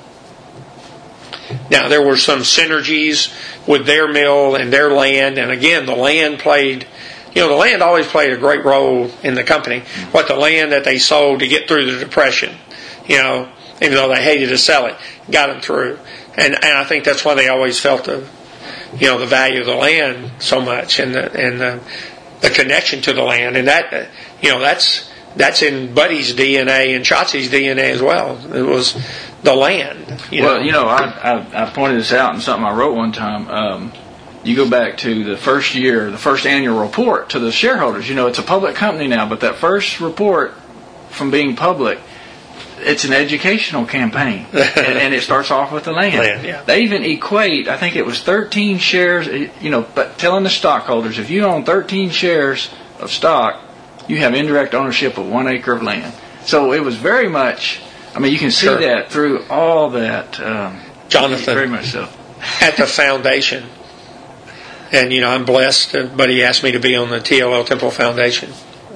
Now, there were some synergies with their mill and their land, and again, the land played, you know, the land always played a great role in the company. What the land that they sold to get through the Depression, you know, even though they hated to sell it, got them through. And, and I think that's why they always felt the you know, the value of the land so much, and the and the, the connection to the land, and that, you know, that's that's in Buddy's D N A and Shotzi's D N A as well. It was the land. You well, know? you know, I, I I pointed this out in something I wrote one time. Um, you go back to the first year, the first annual report to the shareholders. You know, it's a public company now, but that first report from being public, it's an educational campaign, and, and it starts off with the land. land yeah. They even equate, I think it was thirteen shares, you know, but telling the stockholders, if you own thirteen shares of stock, you have indirect ownership of one acre of land. So it was very much, I mean, you can see sure. that through all that. Um, Jonathan, very much so. At the foundation, and, you know, I'm blessed, but he asked me to be on the T L L Temple Foundation.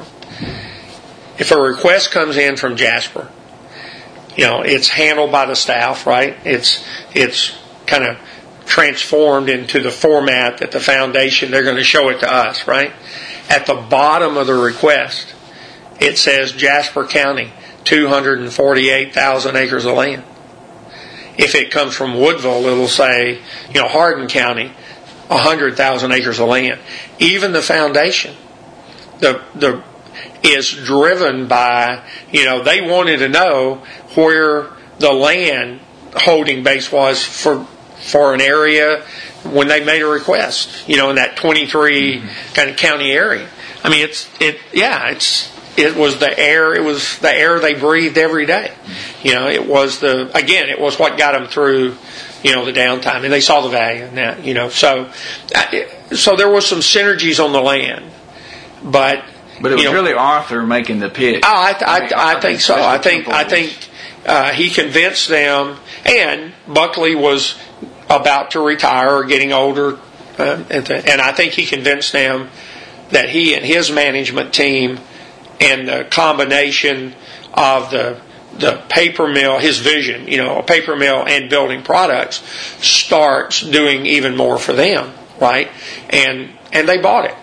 If a request comes in from Jasper, you know, it's handled by the staff, right? It's it's kind of transformed into the format that the foundation, they're going to show it to us, right? At the bottom of the request, it says Jasper County, two hundred forty-eight thousand acres of land. If it comes from Woodville, it'll say, you know, Hardin County, one hundred thousand acres of land. Even the foundation, the the is driven by, you know, they wanted to know where the land holding base was for for an area when they made a request, you know, in that twenty-three mm-hmm. kind of county area. I mean, it's it yeah, it's it was the air, it was the air they breathed every day. Mm-hmm. You know, it was the again, it was what got them through, you know, the downtime, and they saw the value in that, you know. So, so there was some synergies on the land, but. But it was you know, really Arthur making the pitch. Oh, I, I, I, I think so. I think I think uh, he convinced them, and Buckley was about to retire or getting older, uh, and, th- and I think he convinced them that he and his management team and the combination of the the paper mill, his vision, you know, a paper mill and building products, starts doing even more for them, right? And and they bought it.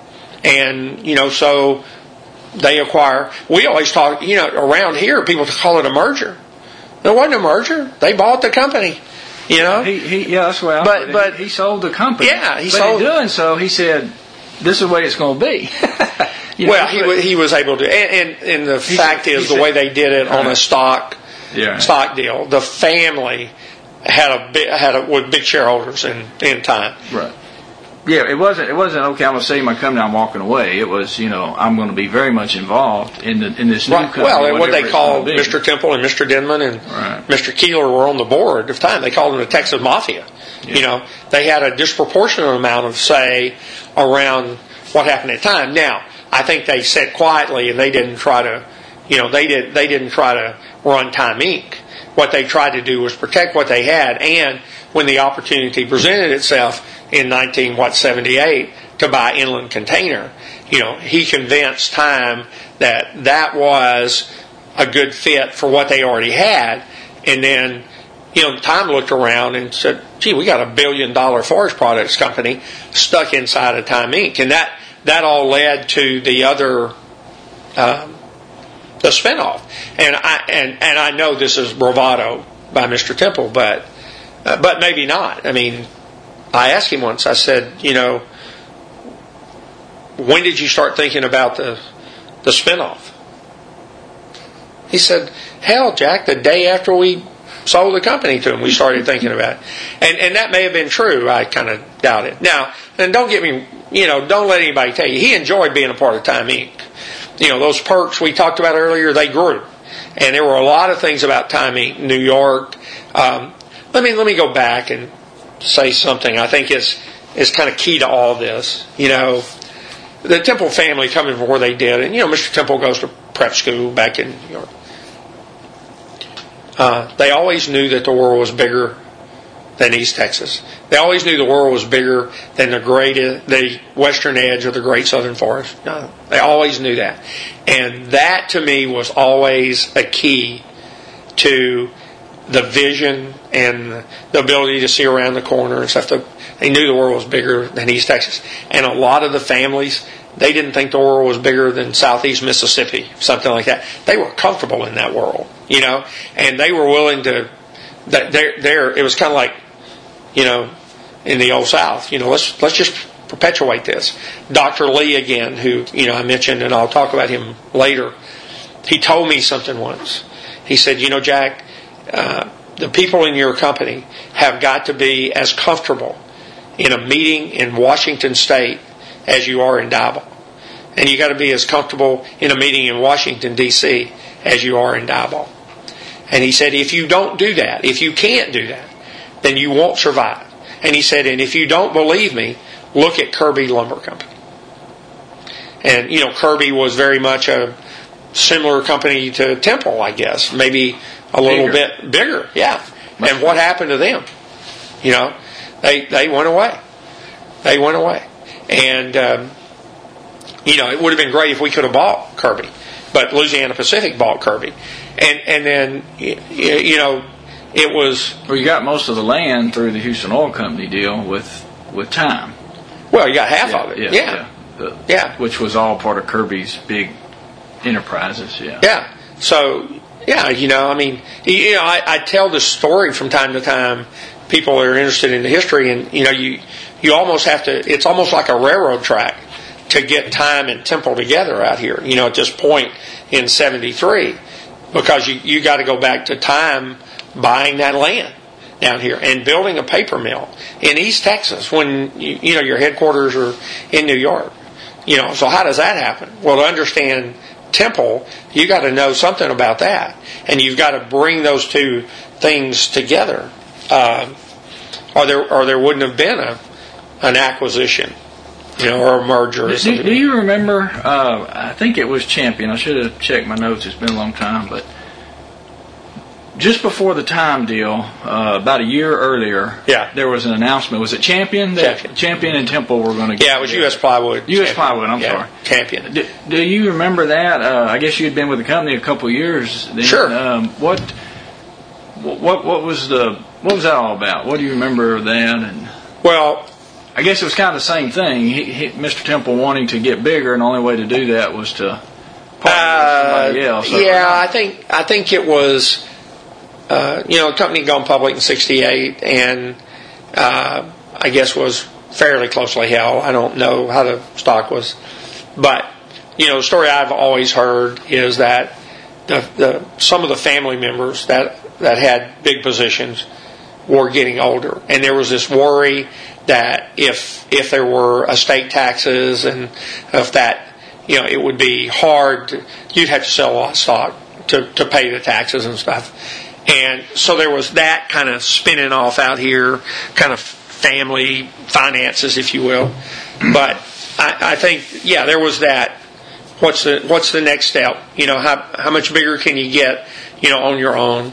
And, you know, so they acquire. We always talk, you know, around here, people call it a merger. There wasn't a merger. They bought the company, you know. He, he yeah, that's the way I but, but he, he sold the company. Yeah, he but sold. But in doing so, he said, this is the way it's going to be. you know, well, he was, he was able to. And, and, and the fact said, is, the said, way they did it right. on a stock yeah. stock deal, the family had a big, had a, with big shareholders in, in time. Right. Yeah, it wasn't. It wasn't okay. I'm going to sell you my company. I'm walking away. It was, you know, I'm going to be very much involved in the in this new right. company. Well, and what they called Mister Temple and Mister Denman and right. Mister Keeler were on the board at the time. They called them the Texas Mafia. Yeah. You know, they had a disproportionate amount of say around what happened at the time. Now, I think they sat quietly and they didn't try to, you know, they did they didn't try to run Time Incorporated. What they tried to do was protect what they had, and when the opportunity presented itself in nineteen seventy-eight to buy Inland Container, you know, he convinced Time that that was a good fit for what they already had, and then, you know, Time looked around and said, "Gee, we got a billion dollar forest products company stuck inside of Time Incorporated," and that that all led to the other. Um, The spinoff, and I and, and I know this is bravado by Mister Temple, but uh, but maybe not. I mean, I asked him once. I said, you know, when did you start thinking about the the spinoff? He said, hell, Jack, the day after we sold the company to him, we started thinking about it, and and that may have been true. I kind of doubt it. Now, and don't get me, you know, don't let anybody tell you he enjoyed being a part of Time Incorporated. You know, those perks we talked about earlier, they grew. And there were a lot of things about Time Incorporated, New York. Um, let me let me go back and say something I think is is kind of key to all this. You know, the Temple family coming from where they did, and, you know, Mister Temple goes to prep school back in New York. Uh, they always knew that the world was bigger than East Texas. They always knew the world was bigger than the great, the western edge of the Great Southern Forest. No, they always knew that. And that, to me, was always a key to the vision and the ability to see around the corner and stuff. They knew the world was bigger than East Texas. And a lot of the families, they didn't think the world was bigger than Southeast Mississippi, something like that. They were comfortable in that world, you know, and they were willing to, there, there, it was kind of like, you know, in the old South, you know, let's let's just perpetuate this. Doctor Lee again, who, you know, I mentioned, and I'll talk about him later. he told me something once. He said, you know, Jack, uh, the people in your company have got to be as comfortable in a meeting in Washington State as you are in Diboll. And you got to be as comfortable in a meeting in Washington, D C as you are in Diboll. And he said, if you don't do that, if you can't do that, then you won't survive. And he said, and if you don't believe me, look at Kirby Lumber Company. And, you know, Kirby was very much a similar company to Temple, I guess. Maybe a little Bigger. bit bigger, yeah. Much and what happened to them? You know, they they went away. They went away. And, um, you know, it would have been great if we could have bought Kirby. But Louisiana Pacific bought Kirby. And and then, you know, it was... Well, you got most of the land through the Houston Oil Company deal with with time. Well, you got half Yeah, of it. yeah, Yeah. yeah. The- Yeah. Which was all part of Kirby's big enterprises, yeah. Yeah. So, yeah, you know, I mean, you know, I, I tell this story from time to time. People are interested in the history, and, you know, you, you almost have to, it's almost like a railroad track to get Time and Temple together out here, you know, at this point in seventy-three, because you, you got to go back to Time buying that land down here and building a paper mill in East Texas when, you, you know, your headquarters are in New York. You know, so how does that happen? Well, to understand Temple, you got to know something about that, and you've got to bring those two things together, uh, or there or there wouldn't have been a an acquisition, you know, or a merger. Or Do, something. do you remember? Uh, I think it was Champion. I should have checked my notes. It's been a long time, but just before the Time deal, uh, about a year earlier, Yeah. there was an announcement. Was it Champion? That Champion. Champion and Temple were going to get Yeah, it was together. U S Plywood. U S Champion. Plywood, I'm Yeah, sorry. Champion. Do, do you remember that? Uh, I guess you had been with the company a couple of years then. Sure. Um, what, what, what was the, what was that all about? What do you remember of that? And Well, I guess it was kind of the same thing. He, he, Mister Temple wanting to get bigger, and the only way to do that was to partner with somebody else. Uh, yeah, I think I think it was, uh, you know, the company had gone public in sixty-eight, and uh, I guess was fairly closely held. I don't know how the stock was, but you know, the story I've always heard is that the, the some of the family members that that had big positions were getting older, and there was this worry that if if there were estate taxes and if that, you know, it would be hard to, you'd have to sell a lot of stock to, to pay the taxes and stuff. And so there was that kind of spinning off out here, kind of family finances, if you will. But I, I think, yeah, there was that. What's the what's the next step? You know, how how much bigger can you get, you know, on your own?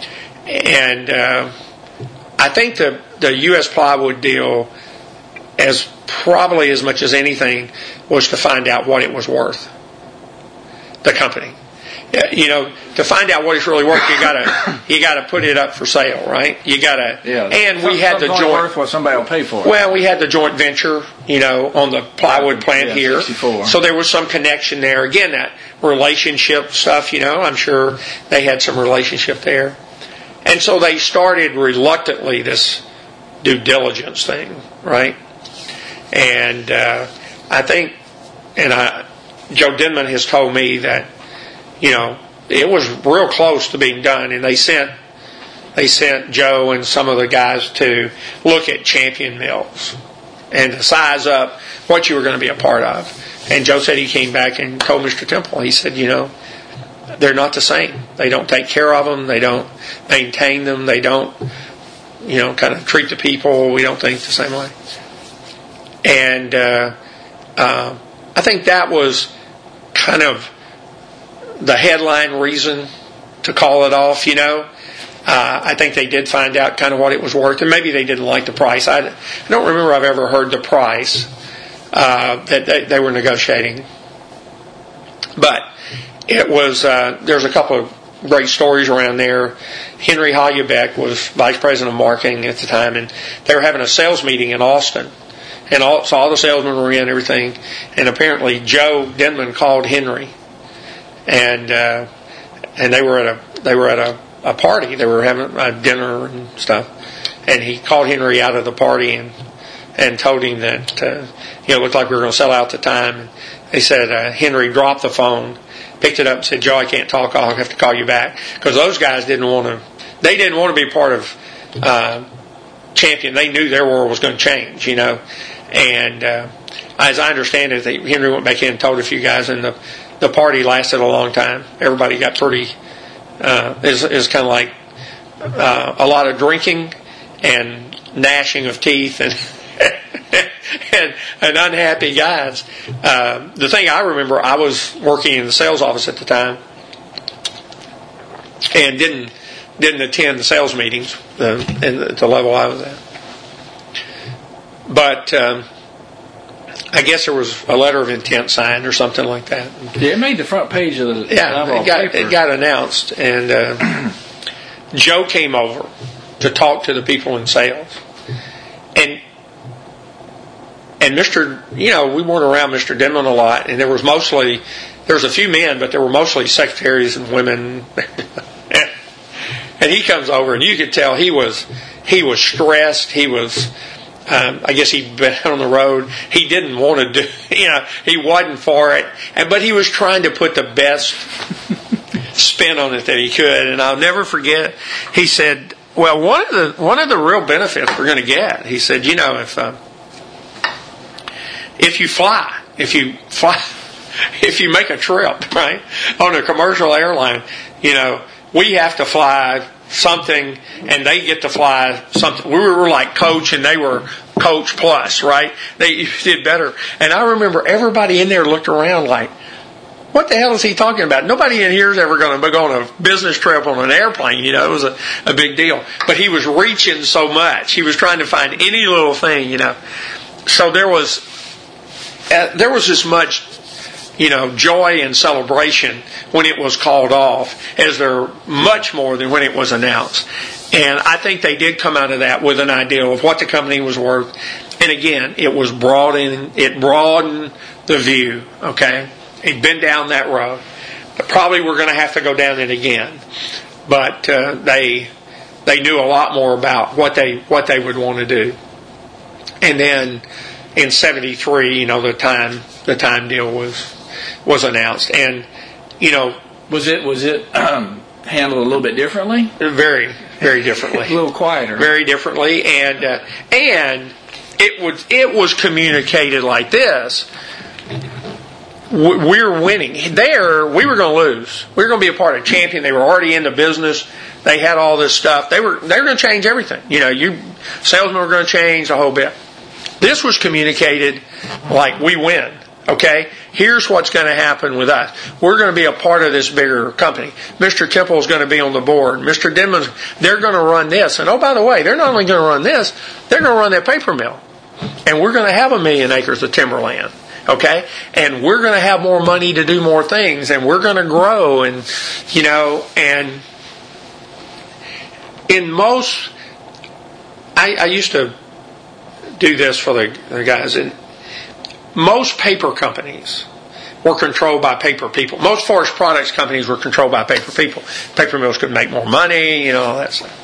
And uh, I think the the U S Plywood deal, as probably as much as anything, was to find out what it was worth. The company, you know, to find out what it's really worth, you gotta you gotta put it up for sale, right? You gotta, Yeah. and we had the Something's joint. worth what somebody will pay for it. Well, we had the joint venture, you know, on the plywood plant Yeah, here. sixty-four. So there was some connection there. Again, that relationship stuff, you know, I'm sure they had some relationship there. And so they started reluctantly this due diligence thing, right? And uh, I think, and I, Joe Denman has told me that, you know, it was real close to being done, and they sent they sent Joe and some of the guys to look at Champion Mills and to size up what you were going to be a part of. And Joe said he came back and told Mister Temple, he said, you know, they're not the same. They don't take care of them. They don't maintain them. They don't, you know, kind of treat the people. We don't think the same way. And uh, uh, I think that was kind of the headline reason to call it off, you know. Uh, I think they did find out kind of what it was worth, and maybe they didn't like the price. I, I don't remember I've ever heard the price uh, that they, they were negotiating. But it was, uh, there's a couple of great stories around there. Henry Hollebeck was vice president of marketing at the time, and they were having a sales meeting in Austin. And all, so all the salesmen were in and everything. And apparently Joe Denman called Henry, and uh, and they were at a they were at a, a party. They were having a dinner and stuff. And he called Henry out of the party and and told him that uh, you know, it looked like we were going to sell out at the time. And they said uh, Henry dropped the phone, picked it up, and said, "Joe, I can't talk. I'll have to call you back," because those guys didn't want to. They didn't want to be part of uh, Champion. They knew their world was going to change, you know. And uh, as I understand it, they, Henry went back in and told a few guys, and the the party lasted a long time. Everybody got pretty. Uh, is is kind of like uh, a lot of drinking and gnashing of teeth and and, and unhappy guys. Uh, the thing I remember, I was working in the sales office at the time, and didn't didn't attend the sales meetings uh, at the level I was at. But um, I guess there was a letter of intent signed or something like that. Yeah, it made the front page of the yeah, it got, paper. It got announced, and uh, Joe came over to talk to the people in sales, and and Mister You know, we weren't around Mister Denman a lot, and there was mostly there was a few men, but there were mostly secretaries and women. And he comes over, and you could tell he was he was stressed. He was. Um, I guess he'd been on the road. He didn't want to do, you know, he wasn't for it. And, but he was trying to put the best spin on it that he could. And I'll never forget, he said, well, one of the, one of the real benefits we're going to get, he said, you know, if, uh, if you fly, if you fly, if you make a trip, right, on a commercial airline, you know, we have to fly something, and they get to fly something. We were like Coach, and they were Coach Plus, right? They did better. And I remember everybody in there looked around like, what the hell is he talking about? Nobody in here is ever going to go on a business trip on an airplane. You know, it was a, a big deal. But he was reaching so much. He was trying to find any little thing, you know. So there was, uh, there was as much, you know, joy and celebration when it was called off as there much more than when it was announced. And I think they did come out of that with an idea of what the company was worth. And again, it was broadening, it broadened the view, okay? It'd been down that road. But probably we're going to have to go down it again. But uh, they they knew a lot more about what they what they would want to do. And then in seventy-three, you know, the time the time deal was was announced, and you know, was it was it um, handled a little bit differently? Very, very differently. A little quieter. Very differently, and uh, and it was it was communicated like this: we're winning. There, we were going to lose. We were going to be a part of Champion. They were already in the business. They had all this stuff. They were they were going to change everything. You know, you salesmen were going to change the whole bit. This was communicated like we win. Okay, here's what's going to happen with us. We're going to be a part of this bigger company. Mister Temple is going to be on the board. Mister Denman's, they're going to run this. And oh, by the way, they're not only going to run this, they're going to run that paper mill. And we're going to have a million acres of timberland. Okay, and we're going to have more money to do more things, and we're going to grow. And, you know, and in most, I, I used to do this for the, the guys, and most paper companies were controlled by paper people. Most forest products companies were controlled by paper people. Paper mills could make more money, you know, all that stuff.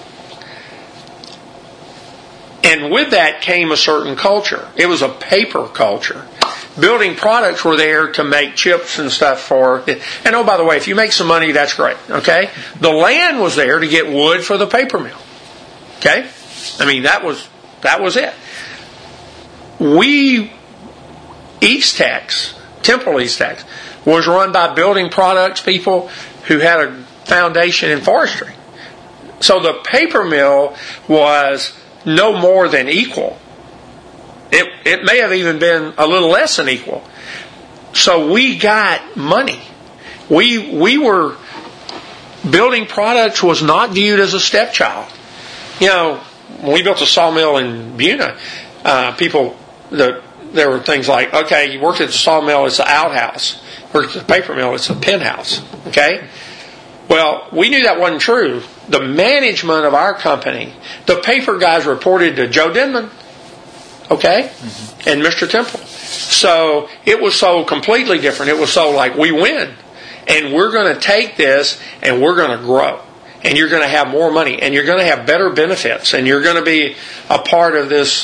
And with that came a certain culture. It was a paper culture. Building products were there to make chips and stuff for it. And oh, by the way, if you make some money, that's great, okay? The land was there to get wood for the paper mill, okay? I mean, that was that was it. We... East Tex, Temple East Tex, was run by building products people who had a foundation in forestry. So the paper mill was no more than equal. It it may have even been a little less than equal. So we got money. We we were building products was not viewed as a stepchild. You know, when we built a sawmill in Buna, uh, people the there were things like, okay, you worked at the sawmill, it's an outhouse. Worked at the paper mill, it's a penthouse. Okay? Well, we knew that wasn't true. The management of our company, the paper guys reported to Joe Denman, okay, mm-hmm. and Mister Temple. So it was so completely different. It was so like, we win. And we're going to take this and we're going to grow. And you're going to have more money. And you're going to have better benefits. And you're going to be a part of this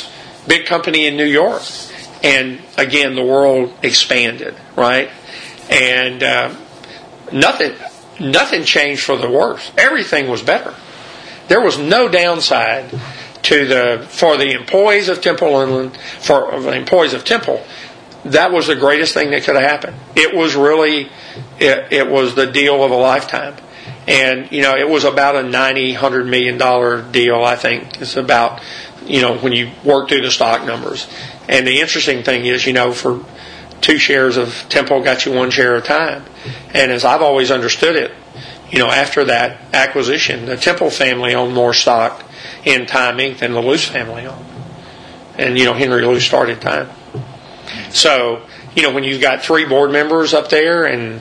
big company in New York. And again, the world expanded, right? And uh, nothing, nothing changed for the worse. Everything was better. There was no downside to the for the employees of Temple Inland, for the employees of Temple. That was the greatest thing that could have happened. It was really, it, it was the deal of a lifetime. And, you know, it was about a ninety, one hundred million dollars deal, I think. It's about, you know, when you work through the stock numbers. And the interesting thing is, you know, for two shares of Temple got you one share of Time. And as I've always understood it, you know, after that acquisition, the Temple family owned more stock in Time Incorporated than the Luce family owned. And, you know, Henry Luce started Time. So, you know, when you've got three board members up there and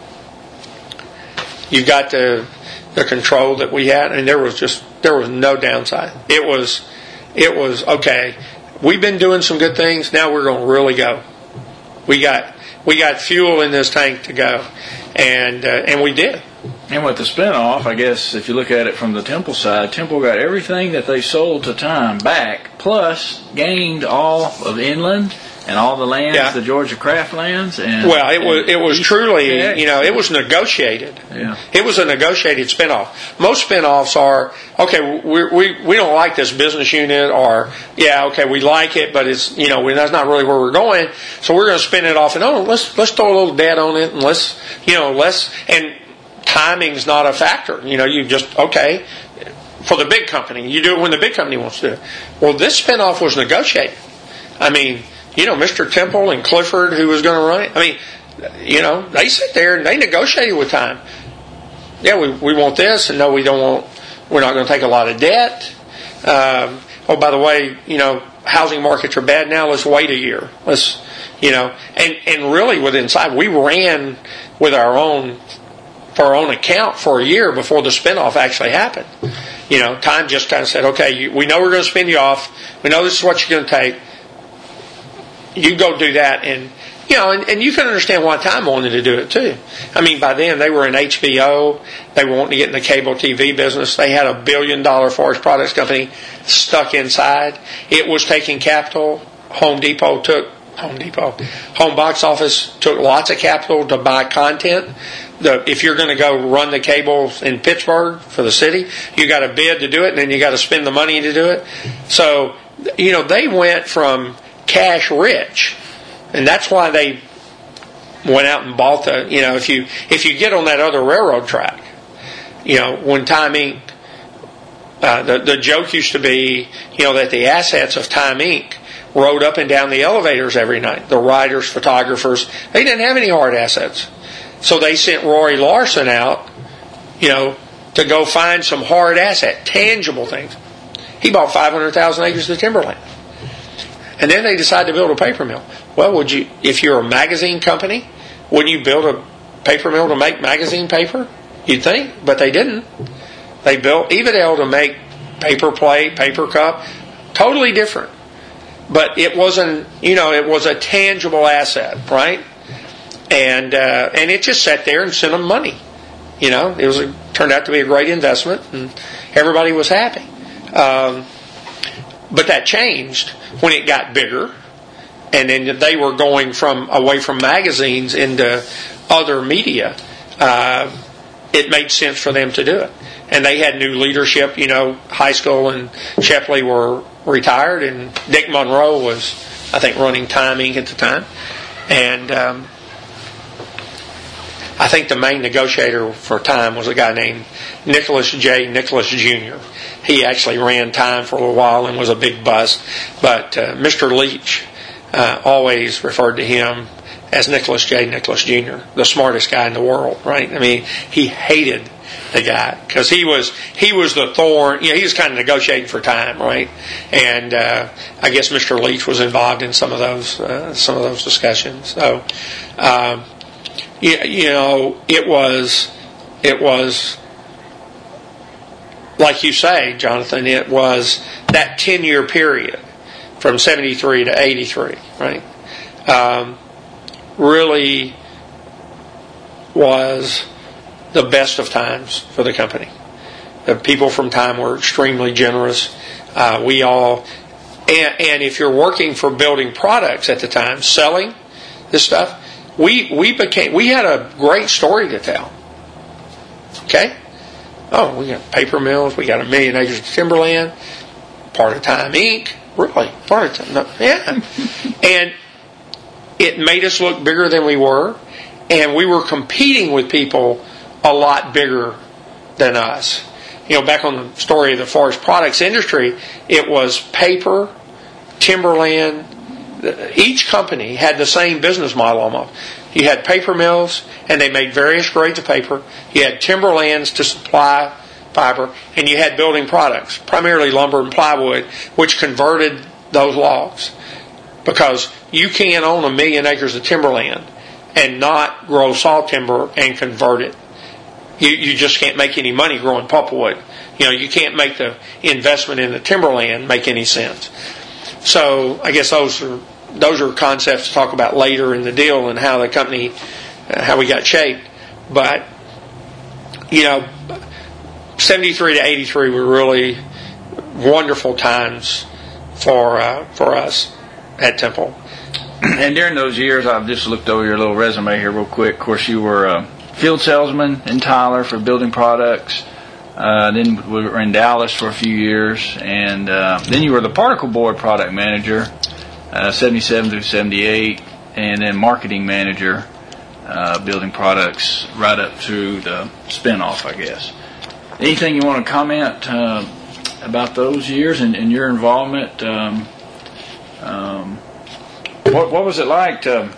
you've got the the control that we had, and there was just there was no downside. It was it was okay. We've been doing some good things. Now we're going to really go. We got we got fuel in this tank to go, and uh, and we did. And with the spinoff, I guess if you look at it from the Temple side, Temple got everything that they sold to Time back, plus gained all of Inland and all the lands, yeah. the Georgia Craft lands. And, well, it was it was truly, you know, it was negotiated. Yeah. It was a negotiated spinoff. Most spinoffs are, okay, we we we don't like this business unit, or yeah, okay, we like it, but it's, you know, that's not really where we're going, so we're going to spin it off, and oh, let's let's throw a little debt on it, and let's, you know, let's and. Timing's not a factor. You know, you just, okay, for the big company, you do it when the big company wants to do it. Well, this spinoff was negotiated. I mean, you know, Mister Temple and Clifford, who was going to run it, I mean, you know, they sit there and they negotiated with Time. Yeah, we we want this, and no, we don't want, we're not going to take a lot of debt. Um, oh, by the way, you know, housing markets are bad now, let's wait a year. Let's, you know, and, and really with Inside, we ran with our own for our own account for a year before the spinoff actually happened. You know, Time just kind of said, okay, you, we know we're going to spin you off. We know this is what you're going to take. You go do that. And, you know, and, and you can understand why Time wanted to do it too. I mean, by then they were in H B O. They were wanting to get in the cable T V business. They had a billion dollar forest products company stuck inside. It was taking capital. Home Depot took, Home Depot, Home Box Office took lots of capital to buy content. The, if you're going to go run the cable in Pittsburgh for the city, you got to bid to do it, and then you got to spend the money to do it. So, you know, they went from cash rich, and that's why they went out and bought the, you know, if you if you get on that other railroad track, you know, when Time Incorporated, uh, the, the joke used to be, you know, that the assets of Time Incorporated rode up and down the elevators every night. The writers, photographers, they didn't have any hard assets. So they sent Rory Larson out, you know, to go find some hard asset, tangible things. He bought five hundred thousand acres of timberland. And then they decided to build a paper mill. Well, would you, if you're a magazine company, wouldn't you build a paper mill to make magazine paper? You'd think, but they didn't. They built Evadale to make paper plate, paper cup, totally different. But it wasn't, you know, it was a tangible asset, right? And uh, and it just sat there and sent them money. You know, it was a, turned out to be a great investment, and everybody was happy. Um, but that changed when it got bigger, and then they were going from away from magazines into other media. Uh, it made sense for them to do it, and they had new leadership. You know, High School and Shepley were retired, and Dick Monroe was, I think, running Time Incorporated at the time, and. Um, I think the main negotiator for Time was a guy named Nicholas J. Nicholas Junior He actually ran Time for a little while and was a big bust. But uh, Mister Leach uh, always referred to him as Nicholas J. Nicholas Junior, the smartest guy in the world, right? I mean, he hated the guy because he was he was the thorn. You know, he was kind of negotiating for Time, right? And uh, I guess Mister Leach was involved in some of those uh, some of those discussions. So. Um, You know, it was, it was, like you say, Jonathan, it was that ten-year period from seventy-three to eighty-three, right? Um, really was the best of times for the company. The people from Time were extremely generous. Uh, we all, And, and if you're working for Building Products at the time, selling this stuff, we we became we had a great story to tell. Okay? Oh, we got paper mills, we got a million acres of timberland, Part-of-Time Incorporated. Really? Part-of-Time? No, yeah. And it made us look bigger than we were, and we were competing with people a lot bigger than us. You know, back on the story of the forest products industry, it was paper, timberland. Each company had the same business model almost. You had paper mills, and they made various grades of paper. You had timberlands to supply fiber, and you had building products, primarily lumber and plywood, which converted those logs. Because you can't own a million acres of timberland and not grow saw timber and convert it. You, you just can't make any money growing pulpwood. You know, you can't make the investment in the timberland make any sense. So I guess those are those are concepts to talk about later in the deal and how the company, uh, how we got shaped. But you know, seventy-three to eighty-three were really wonderful times for uh, for us at Temple. And during those years, I've just looked over your little resume here real quick. Of course, you were a field salesman in Tyler for Building Products. Uh, then we were in Dallas for a few years, and uh, then you were the particle board product manager, uh, seventy-seven through seventy-eight, and then marketing manager, uh, Building Products, right up through the spinoff, I guess. Anything you want to comment uh, about those years and, and your involvement? Um, um, what, what was it like to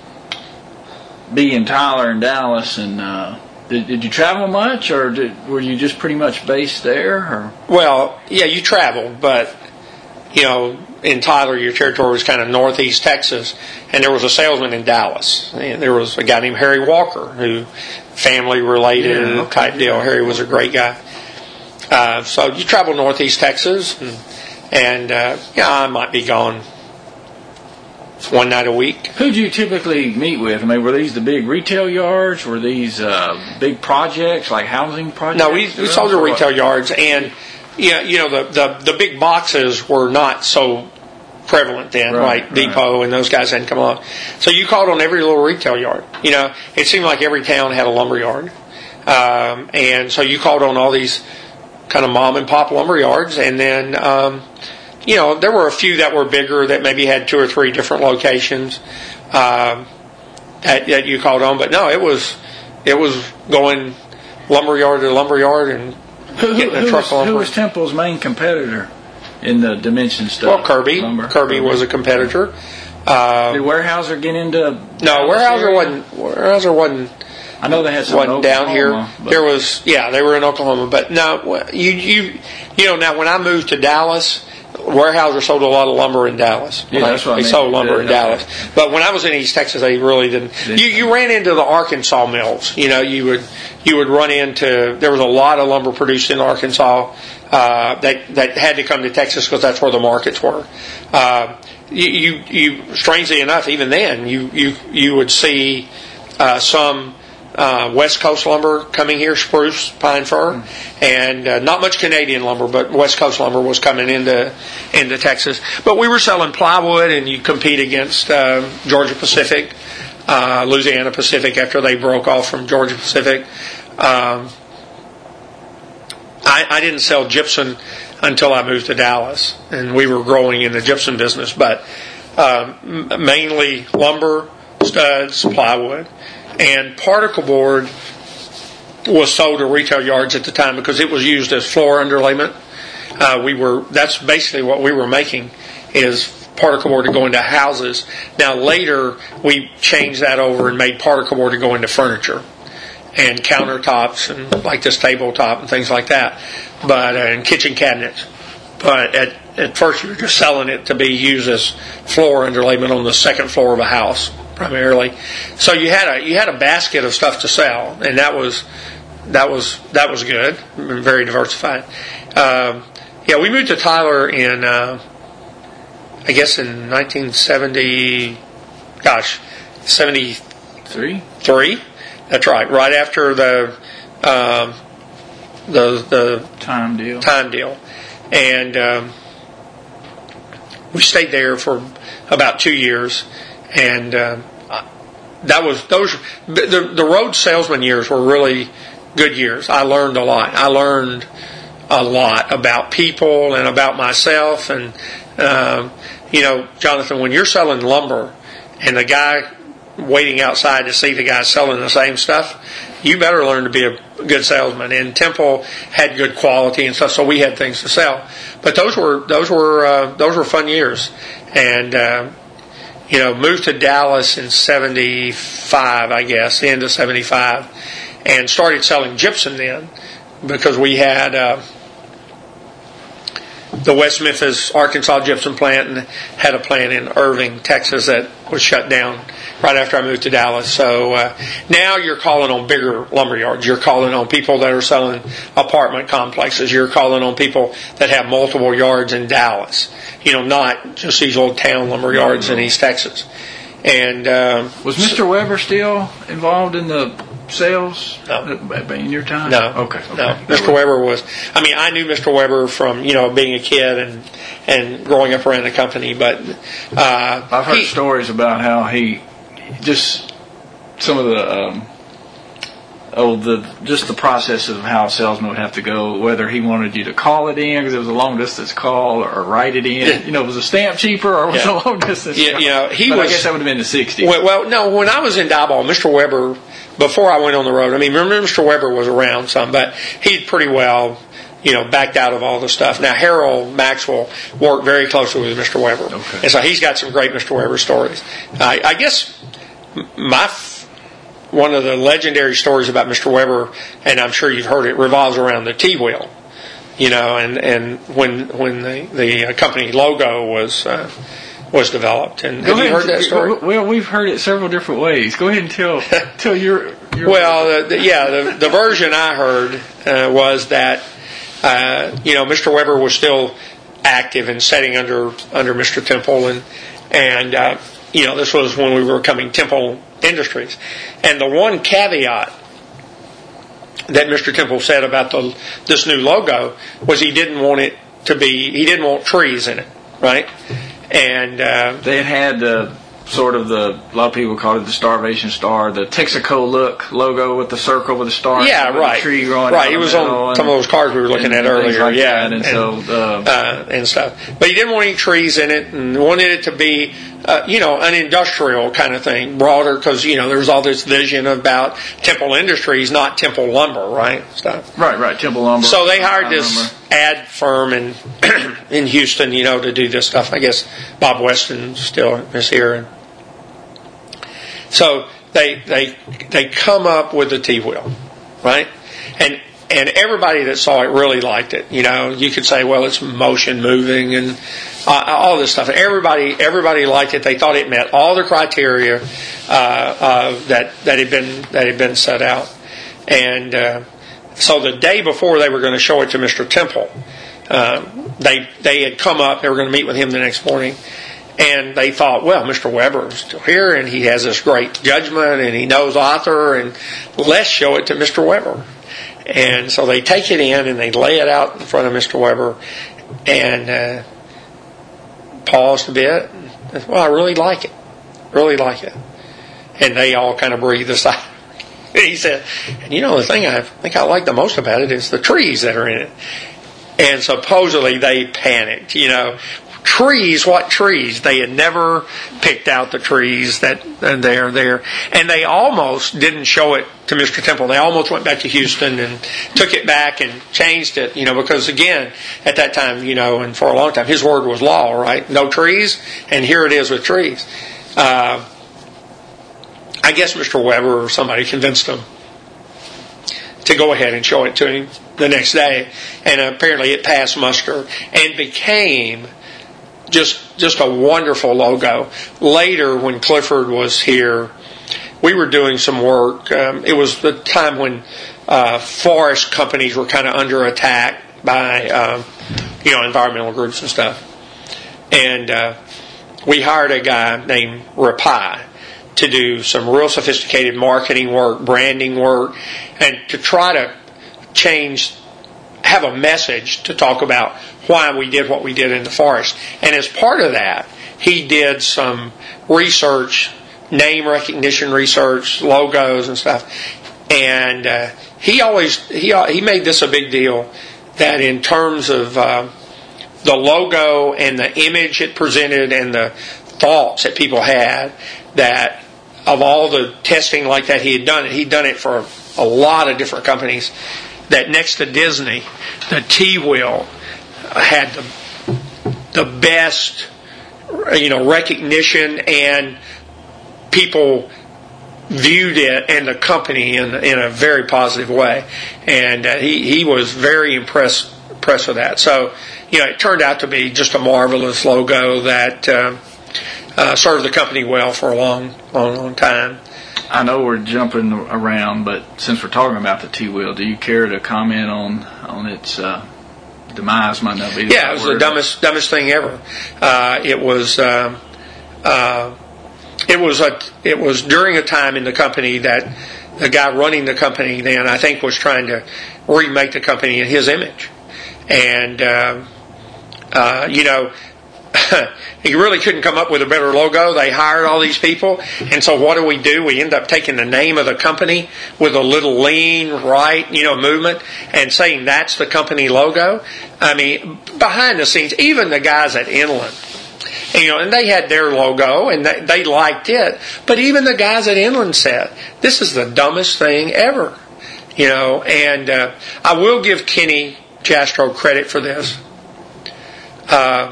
be in Tyler and Dallas, and uh, did, did you travel much, or did, were you just pretty much based there? Or? Well, yeah, you traveled, but you know, in Tyler, your territory was kind of northeast Texas, and there was a salesman in Dallas. And there was a guy named Harry Walker, who family related yeah, okay, type deal. Yeah. Harry was a great guy. Uh, so you travel northeast Texas, and, and uh, yeah, I might be gone one night a week. Who do you typically meet with? I mean, were these the big retail yards? Were these uh, big projects, like housing projects? No, we, we sold to retail yards, and yeah, you know, the, the, the big boxes were not so prevalent then, right? right? Depot right. and those guys hadn't come along. So you called on every little retail yard. You know, it seemed like every town had a lumber yard. Um, and so you called on all these kind of mom and pop lumber yards, and then um, you know, there were a few that were bigger that maybe had two or three different locations um, that, that you called on. But no, it was it was going lumber yard to lumber yard and who, getting who, a truck of lumber. Who was Temple's main competitor in the dimension stuff? Well, Kirby. Lumber. Kirby was a competitor. Uh, Did Weyerhaeuser get into? No, Weyerhaeuser wasn't. Weyerhaeuser wasn't. I know they had some wasn't down here. There was, yeah, they were in Oklahoma. But no, you you you know, now when I moved to Dallas, Weyerhaeuser sold a lot of lumber in Dallas. Yeah, that's what I They mean. sold lumber yeah, in Dallas. Okay. But when I was in East Texas, they really didn't. You you ran into the Arkansas mills. You know, you would you would run into. There was a lot of lumber produced in Arkansas uh, that that had to come to Texas because that's where the markets were. Uh, you, you you strangely enough, even then, you you you would see uh, some. Uh, West Coast lumber coming here, spruce, pine, fir, and uh, not much Canadian lumber, but West Coast lumber was coming into into Texas. But we were selling plywood, and you compete against uh, Georgia Pacific, uh, Louisiana Pacific after they broke off from Georgia Pacific. Um, I, I didn't sell gypsum until I moved to Dallas, and we were growing in the gypsum business, but um, mainly lumber, studs, plywood. And particle board was sold to retail yards at the time because it was used as floor underlayment. Uh, we were that's basically what we were making is particle board to go into houses. Now later we changed that over and made particle board to go into furniture and countertops and like this tabletop and things like that, but uh, and kitchen cabinets. But at at first you were just selling it to be used as floor underlayment on the second floor of a house. Primarily, so you had a you had a basket of stuff to sell, and that was that was that was good, very diversified. Um, yeah, we moved to Tyler in uh, I guess in nineteen seventy, gosh, seventy-three. Three, that's right. Right after the um, the the time deal. Time deal, and um, we stayed there for about two years, and uh, that was those the the road salesman years were really good years. I learned a lot. I learned a lot about people and about myself, and um, you know, Jonathan, when you're selling lumber and the guy waiting outside to see the guy selling the same stuff, you better learn to be a good salesman. And Temple had good quality and stuff, so we had things to sell. But those were those were uh, those were fun years, and uh, you know, moved to Dallas in seventy-five, I guess, the end of seventy-five, and started selling gypsum then, because we had uh, the West Memphis, Arkansas gypsum plant, and had a plant in Irving, Texas, that was shut down right after I moved to Dallas. So uh, now you're calling on bigger lumber yards. You're calling on people that are selling apartment complexes. You're calling on people that have multiple yards in Dallas. You know, not just these old town lumber yards in East Texas. And uh, was Mister So, Weber still involved in the sales no. in your time? No. Okay. okay. No. Mister Weber was, I mean, I knew Mister Weber from, you know, being a kid and and growing up around the company, but uh, I've heard he, stories about how he just some of the um, oh the just the process of how a salesman would have to go, whether he wanted you to call it in because it was a long distance call, or write it in. You know, was a stamp cheaper or was yeah. it a long distance? Yeah, call? you know, he but was. I guess that would have been the sixties. Well, well, no, when I was in Diboll, Mister Weber, before I went on the road, I mean, remember Mister Weber was around some, but he'd pretty well, you know, backed out of all the stuff. Now, Harold Maxwell worked very closely with Mister Weber. Okay. And so he's got some great Mister Weber stories. I, I guess my one of the legendary stories about Mister Weber, and I'm sure you've heard it, revolves around the T-wheel. You know, and, and when when the, the company logo was uh, was developed. And have you heard that story? Well, we've heard it several different ways. Go ahead and tell tell your. your well, the, the, yeah, the, the version I heard uh, was that uh, you know, Mister Weber was still active and setting under under Mister Temple, and and uh, you know, this was when we were becoming Temple Industries, and the one caveat that Mister Temple said about the this new logo was he didn't want it to be he didn't want trees in it, right? And uh, they had had uh, sort of the a lot of people call it the Starvation Star, the Texaco look logo with the circle with the star, yeah, with right, the tree growing right. It was on and, some of those cars we were looking and, at and earlier, like yeah, and, and, and so uh, uh, and stuff. But he didn't want any trees in it, and wanted it to be, uh, you know, an industrial kind of thing, broader, because you know there was all this vision about Temple Industries, not Temple Lumber, right? Stuff. Right, right, Temple Lumber. So they hired this ad firm in in Houston, you know, to do this stuff. I guess Bob Weston still is here. And so they they they come up with the T-wheel, right? And and everybody that saw it really liked it. You know, you could say, well, it's motion moving and uh, all this stuff. Everybody everybody liked it. They thought it met all the criteria uh, uh, that that had been that had been set out. And uh, so the day before they were going to show it to Mister Temple, uh, they they had come up. They were going to meet with him the next morning. And they thought, well, Mister Weber is still here, and he has this great judgment, and he knows author, and let's show it to Mister Weber. And so they take it in, and they lay it out in front of Mister Weber, and uh, paused a bit. And, well, I really like it. Really like it. And they all kind of breathed a sigh. And he said, and you know, the thing I think I like the most about it is the trees that are in it. And supposedly they panicked, you know. Trees, what trees? They had never picked out the trees that and they're there. And they almost didn't show it to Mister Temple. They almost went back to Houston and took it back and changed it, you know, because again, at that time, you know, and for a long time, his word was law, right? No trees, and here it is with trees. Uh, I guess Mister Weber or somebody convinced him to go ahead and show it to him the next day. And apparently it passed muster and became Just just a wonderful logo. Later, when Clifford was here, we were doing some work. Um, it was the time when uh, forest companies were kind of under attack by um, you know environmental groups and stuff. And uh, we hired a guy named Rapai to do some real sophisticated marketing work, branding work, and to try to change, have a message to talk about why we did what we did in the forest. And as part of that, he did some research, name recognition research, logos and stuff. And uh, he always he he made this a big deal, that in terms of uh, the logo and the image it presented and the thoughts that people had, that of all the testing like that he had done it, he'd done it for a lot of different companies, that next to Disney, the T-Wheel had the the best, you know, recognition, and people viewed it and the company in in a very positive way, and uh, he he was very impressed impressed with that. So, you know, it turned out to be just a marvelous logo that uh, uh, served the company well for a long, long, long time. I know we're jumping around, but since we're talking about the T-Wheel, do you care to comment on on its uh, demise? Might not be the yeah, it was the dumbest dumbest thing ever. Uh, it was. Um, uh, It was a. It was during a time in the company that the guy running the company then, I think, was trying to remake the company in his image, and uh, uh, you know, he really couldn't come up with a better logo. They hired all these people, and so what do we do? We end up taking the name of the company with a little lean right, you know, movement, and saying that's the company logo. I mean, behind the scenes, even the guys at Inland. You know, and they had their logo, and they, they liked it. But even the guys at Inland said, "This is the dumbest thing ever." You know, and uh, I will give Kenny Jastrow credit for this. Uh,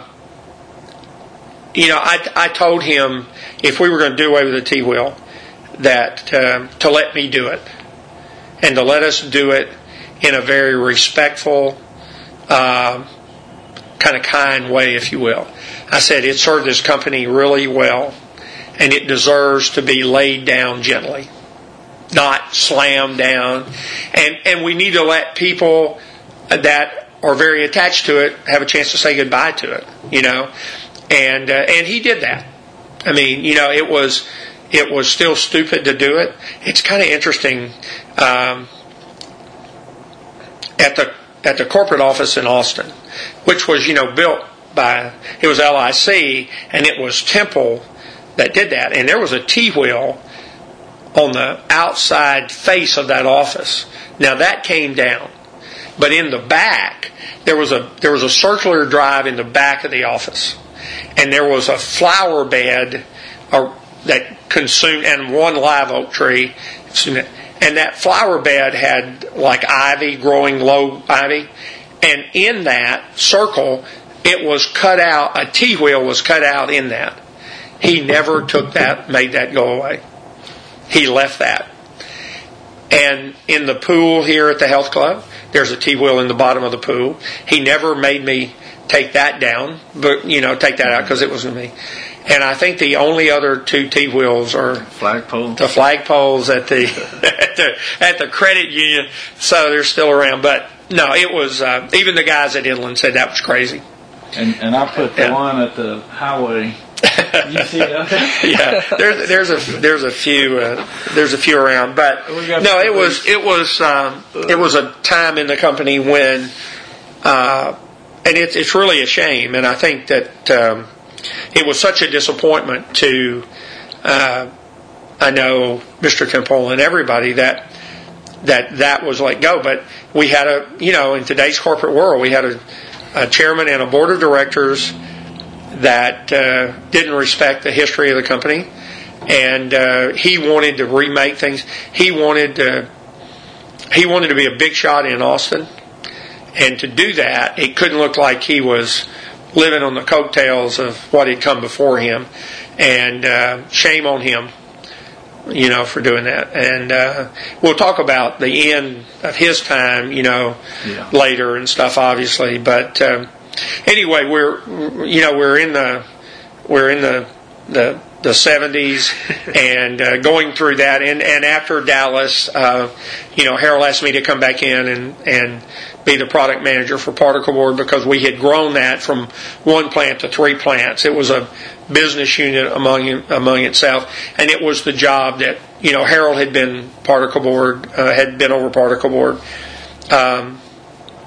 you know, I, I told him if we were going to do away with the T-Wheel, that uh, to let me do it, and to let us do it in a very respectful, uh, kind of kind way, if you will. I said it served this company really well, and it deserves to be laid down gently, not slammed down. And and we need to let people that are very attached to it have a chance to say goodbye to it, you know. And uh, and he did that. I mean, you know, it was it was still stupid to do it. It's kind of interesting. Um, at the at the corporate office in Austin, which was, you know, built by, it was L I C, and it was Temple that did that. And there was a T-Wheel on the outside face of that office. Now that came down. But in the back, there was a there was a circular drive in the back of the office. And there was a flower bed uh, that consumed, and one live oak tree. And that flower bed had like ivy, growing low ivy. And in that circle, it was cut out, a T-Wheel was cut out in that. He never took that, made that go away. He left that. And in the pool here at the health club, there's a T-Wheel in the bottom of the pool. He never made me take that down, but, you know, take that out because it was me. And I think the only other two T-Wheels are flagpoles. The flagpoles at the at the at the credit union, so they're still around. But no, it was uh, even the guys at Inland said that was crazy. And and I put the yeah. one at the highway. You see that? Yeah, there's there's a there's a few uh, there's a few around, but no, it was it was um, it was a time in the company when, uh, and it's it's really a shame, and I think that um, it was such a disappointment to uh, I know Mister Temple and everybody that that that was let go, but we had a you know in today's corporate world we had a a chairman and a board of directors that uh, didn't respect the history of the company, and uh, he wanted to remake things. He wanted to, he wanted to be a big shot in Austin, and to do that, it couldn't look like he was living on the coattails of what had come before him, and uh, shame on him, you know, for doing that. And uh, we'll talk about the end of his time, you know, yeah. later and stuff, obviously. But um, anyway, we're you know we're in the we're in the the, the seventies and uh, going through that. And, and after Dallas, uh, you know, Harold asked me to come back in and and be the product manager for Particle Board because we had grown that from one plant to three plants. It was a business unit among among itself, and it was the job that you know Harold had been Particle Board uh, had been over Particle Board, um,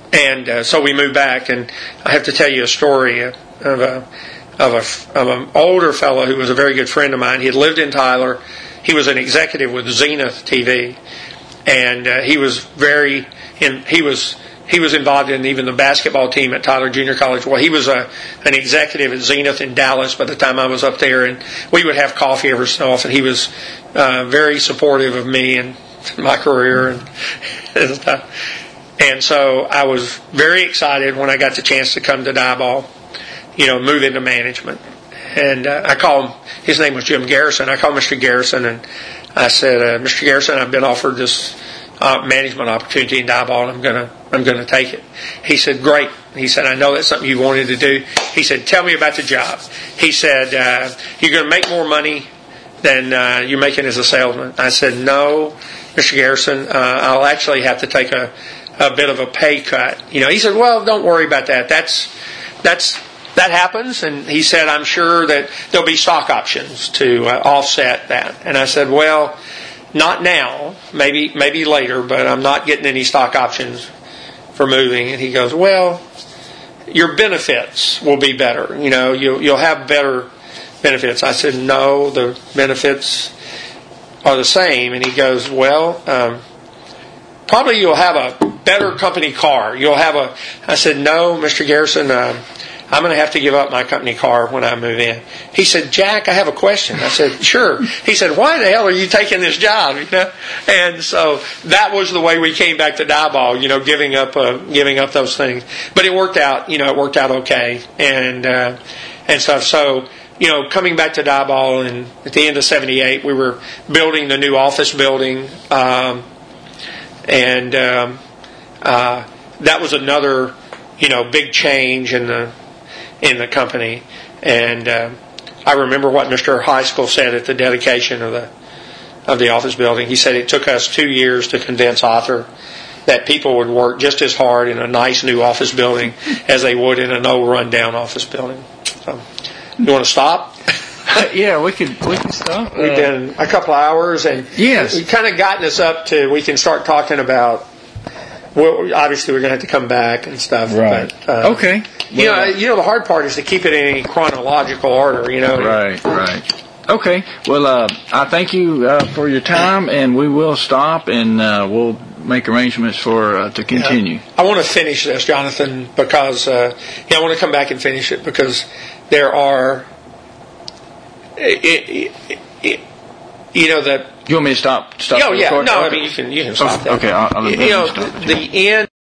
and uh, so we moved back, and I have to tell you a story of a of a of an older fellow who was a very good friend of mine. He had lived in Tyler. He was an executive with Zenith T V, and uh, he was very in, he was he was involved in even the basketball team at Tyler Junior College. Well, he was a an executive at Zenith in Dallas by the time I was up there, and we would have coffee every so often. He was uh, very supportive of me and my career and, and stuff. And so I was very excited when I got the chance to come to Diboll, you know, move into management. And uh, I called him, his name was Jim Garrison. I called Mister Garrison and I said, uh, Mister Garrison, I've been offered this uh, management opportunity in Diboll, and I'm going to I'm going to take it. He said, great. He said, I know that's something you wanted to do. He said, tell me about the job. He said, uh, you're going to make more money than uh, you're making as a salesman. I said, no, Mister Garrison, uh, I'll actually have to take a, a bit of a pay cut. You know, he said, well, don't worry about that. That's that's that happens. And he said, I'm sure that there'll be stock options to uh, offset that. And I said, well, not now, maybe maybe later, but I'm not getting any stock options for moving. And he goes, well, your benefits will be better. You know, you'll you'll have better benefits. I said, no, the benefits are the same. And he goes, well, um, probably you'll have a better company car. You'll have a. I said, no, Mister Garrison, um, I'm going to have to give up my company car when I move in. He said, Jack, I have a question. I said, sure. He said, why the hell are you taking this job? You know, and so that was the way we came back to Diboll. You know, giving up, uh, giving up those things. But it worked out. You know, it worked out okay, and uh, and stuff. So, you know, coming back to Diboll, and at the end of seventy-eight, we were building the new office building, um, and um, uh, that was another, you know, big change in the. in the company. And uh, I remember what Mister Heiskell said at the dedication of the of the office building. He said it took us two years to convince Arthur that people would work just as hard in a nice new office building as they would in an old rundown office building. So, you want to stop? Yeah, we could we can stop. We've been a couple of hours, and yes, we've kind of gotten us up to we can start talking about. Well, obviously, we're going to have to come back and stuff. Right. But, uh, okay. You know, you know, the hard part is to keep it in chronological order. You know. Right. Right. Okay. Well, uh, I thank you uh, for your time, and we will stop, and uh, we'll make arrangements for uh, to continue. Yeah. I want to finish this, Jonathan, because uh, yeah, I want to come back and finish it because there are, it, it, it, you know, that. You want me to stop? Stop Oh yeah, recording? no, Okay. I mean you can you can stop okay. that. Okay, I'll, I'll you know, stop it, the, yeah. the end.